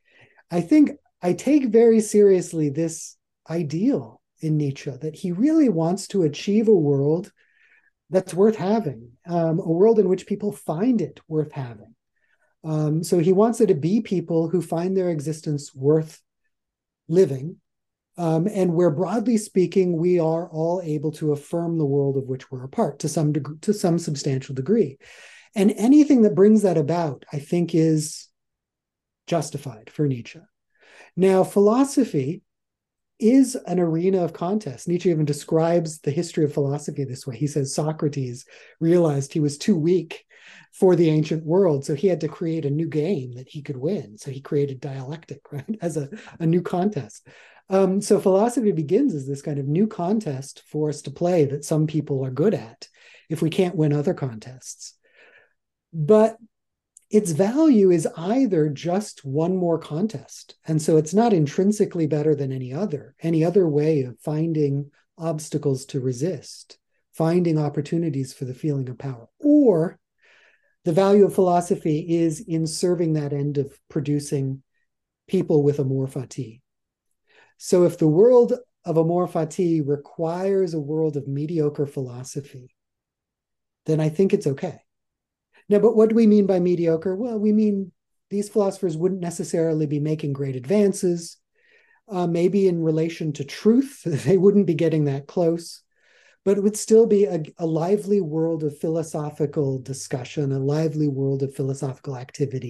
Speaker 2: I take very seriously this ideal in Nietzsche that he really wants to achieve a world that's worth having, a world in which people find it worth having. So he wants it to be people who find their existence worth living, and where, broadly speaking, we are all able to affirm the world of which we're a part to some substantial degree. And anything that brings that about, I think, is justified for Nietzsche. Now, philosophy is an arena of contest. Nietzsche even describes the history of philosophy this way. He says Socrates realized he was too weak for the ancient world, so he had to create a new game that he could win. So he created dialectic, right, as a new contest. So philosophy begins as this kind of new contest for us to play that some people are good at if we can't win other contests. But its value is either just one more contest. And so it's not intrinsically better than any other way of finding obstacles to resist, finding opportunities for the feeling of power. Or the value of philosophy is in serving that end of producing people with amor fati. So if the world of amor fati requires a world of mediocre philosophy, then I think it's okay. Now, but what do we mean by mediocre? Well, we mean these philosophers wouldn't necessarily be making great advances. Maybe in relation to truth, they wouldn't be getting that close, but it would still be a lively world of philosophical discussion, a lively world of philosophical activity,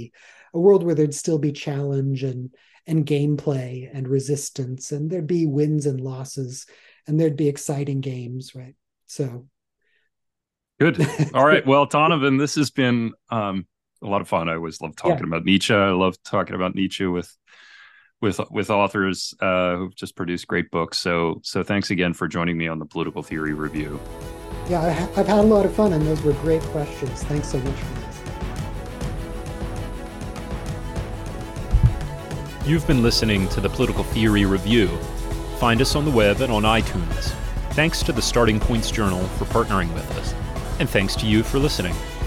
Speaker 2: a world where there'd still be challenge and gameplay and resistance, and there'd be wins and losses, and there'd be exciting games, right? So
Speaker 1: good. All right. Well, Donovan, this has been a lot of fun. I always love talking about Nietzsche. I love talking about Nietzsche with authors who've just produced great books. So thanks again for joining me on the Political Theory Review.
Speaker 2: Yeah, I've had a lot of fun, and those were great questions. Thanks so much for this.
Speaker 1: You've been listening to the Political Theory Review. Find us on the web and on iTunes. Thanks to the Starting Points Journal for partnering with us. And thanks to you for listening.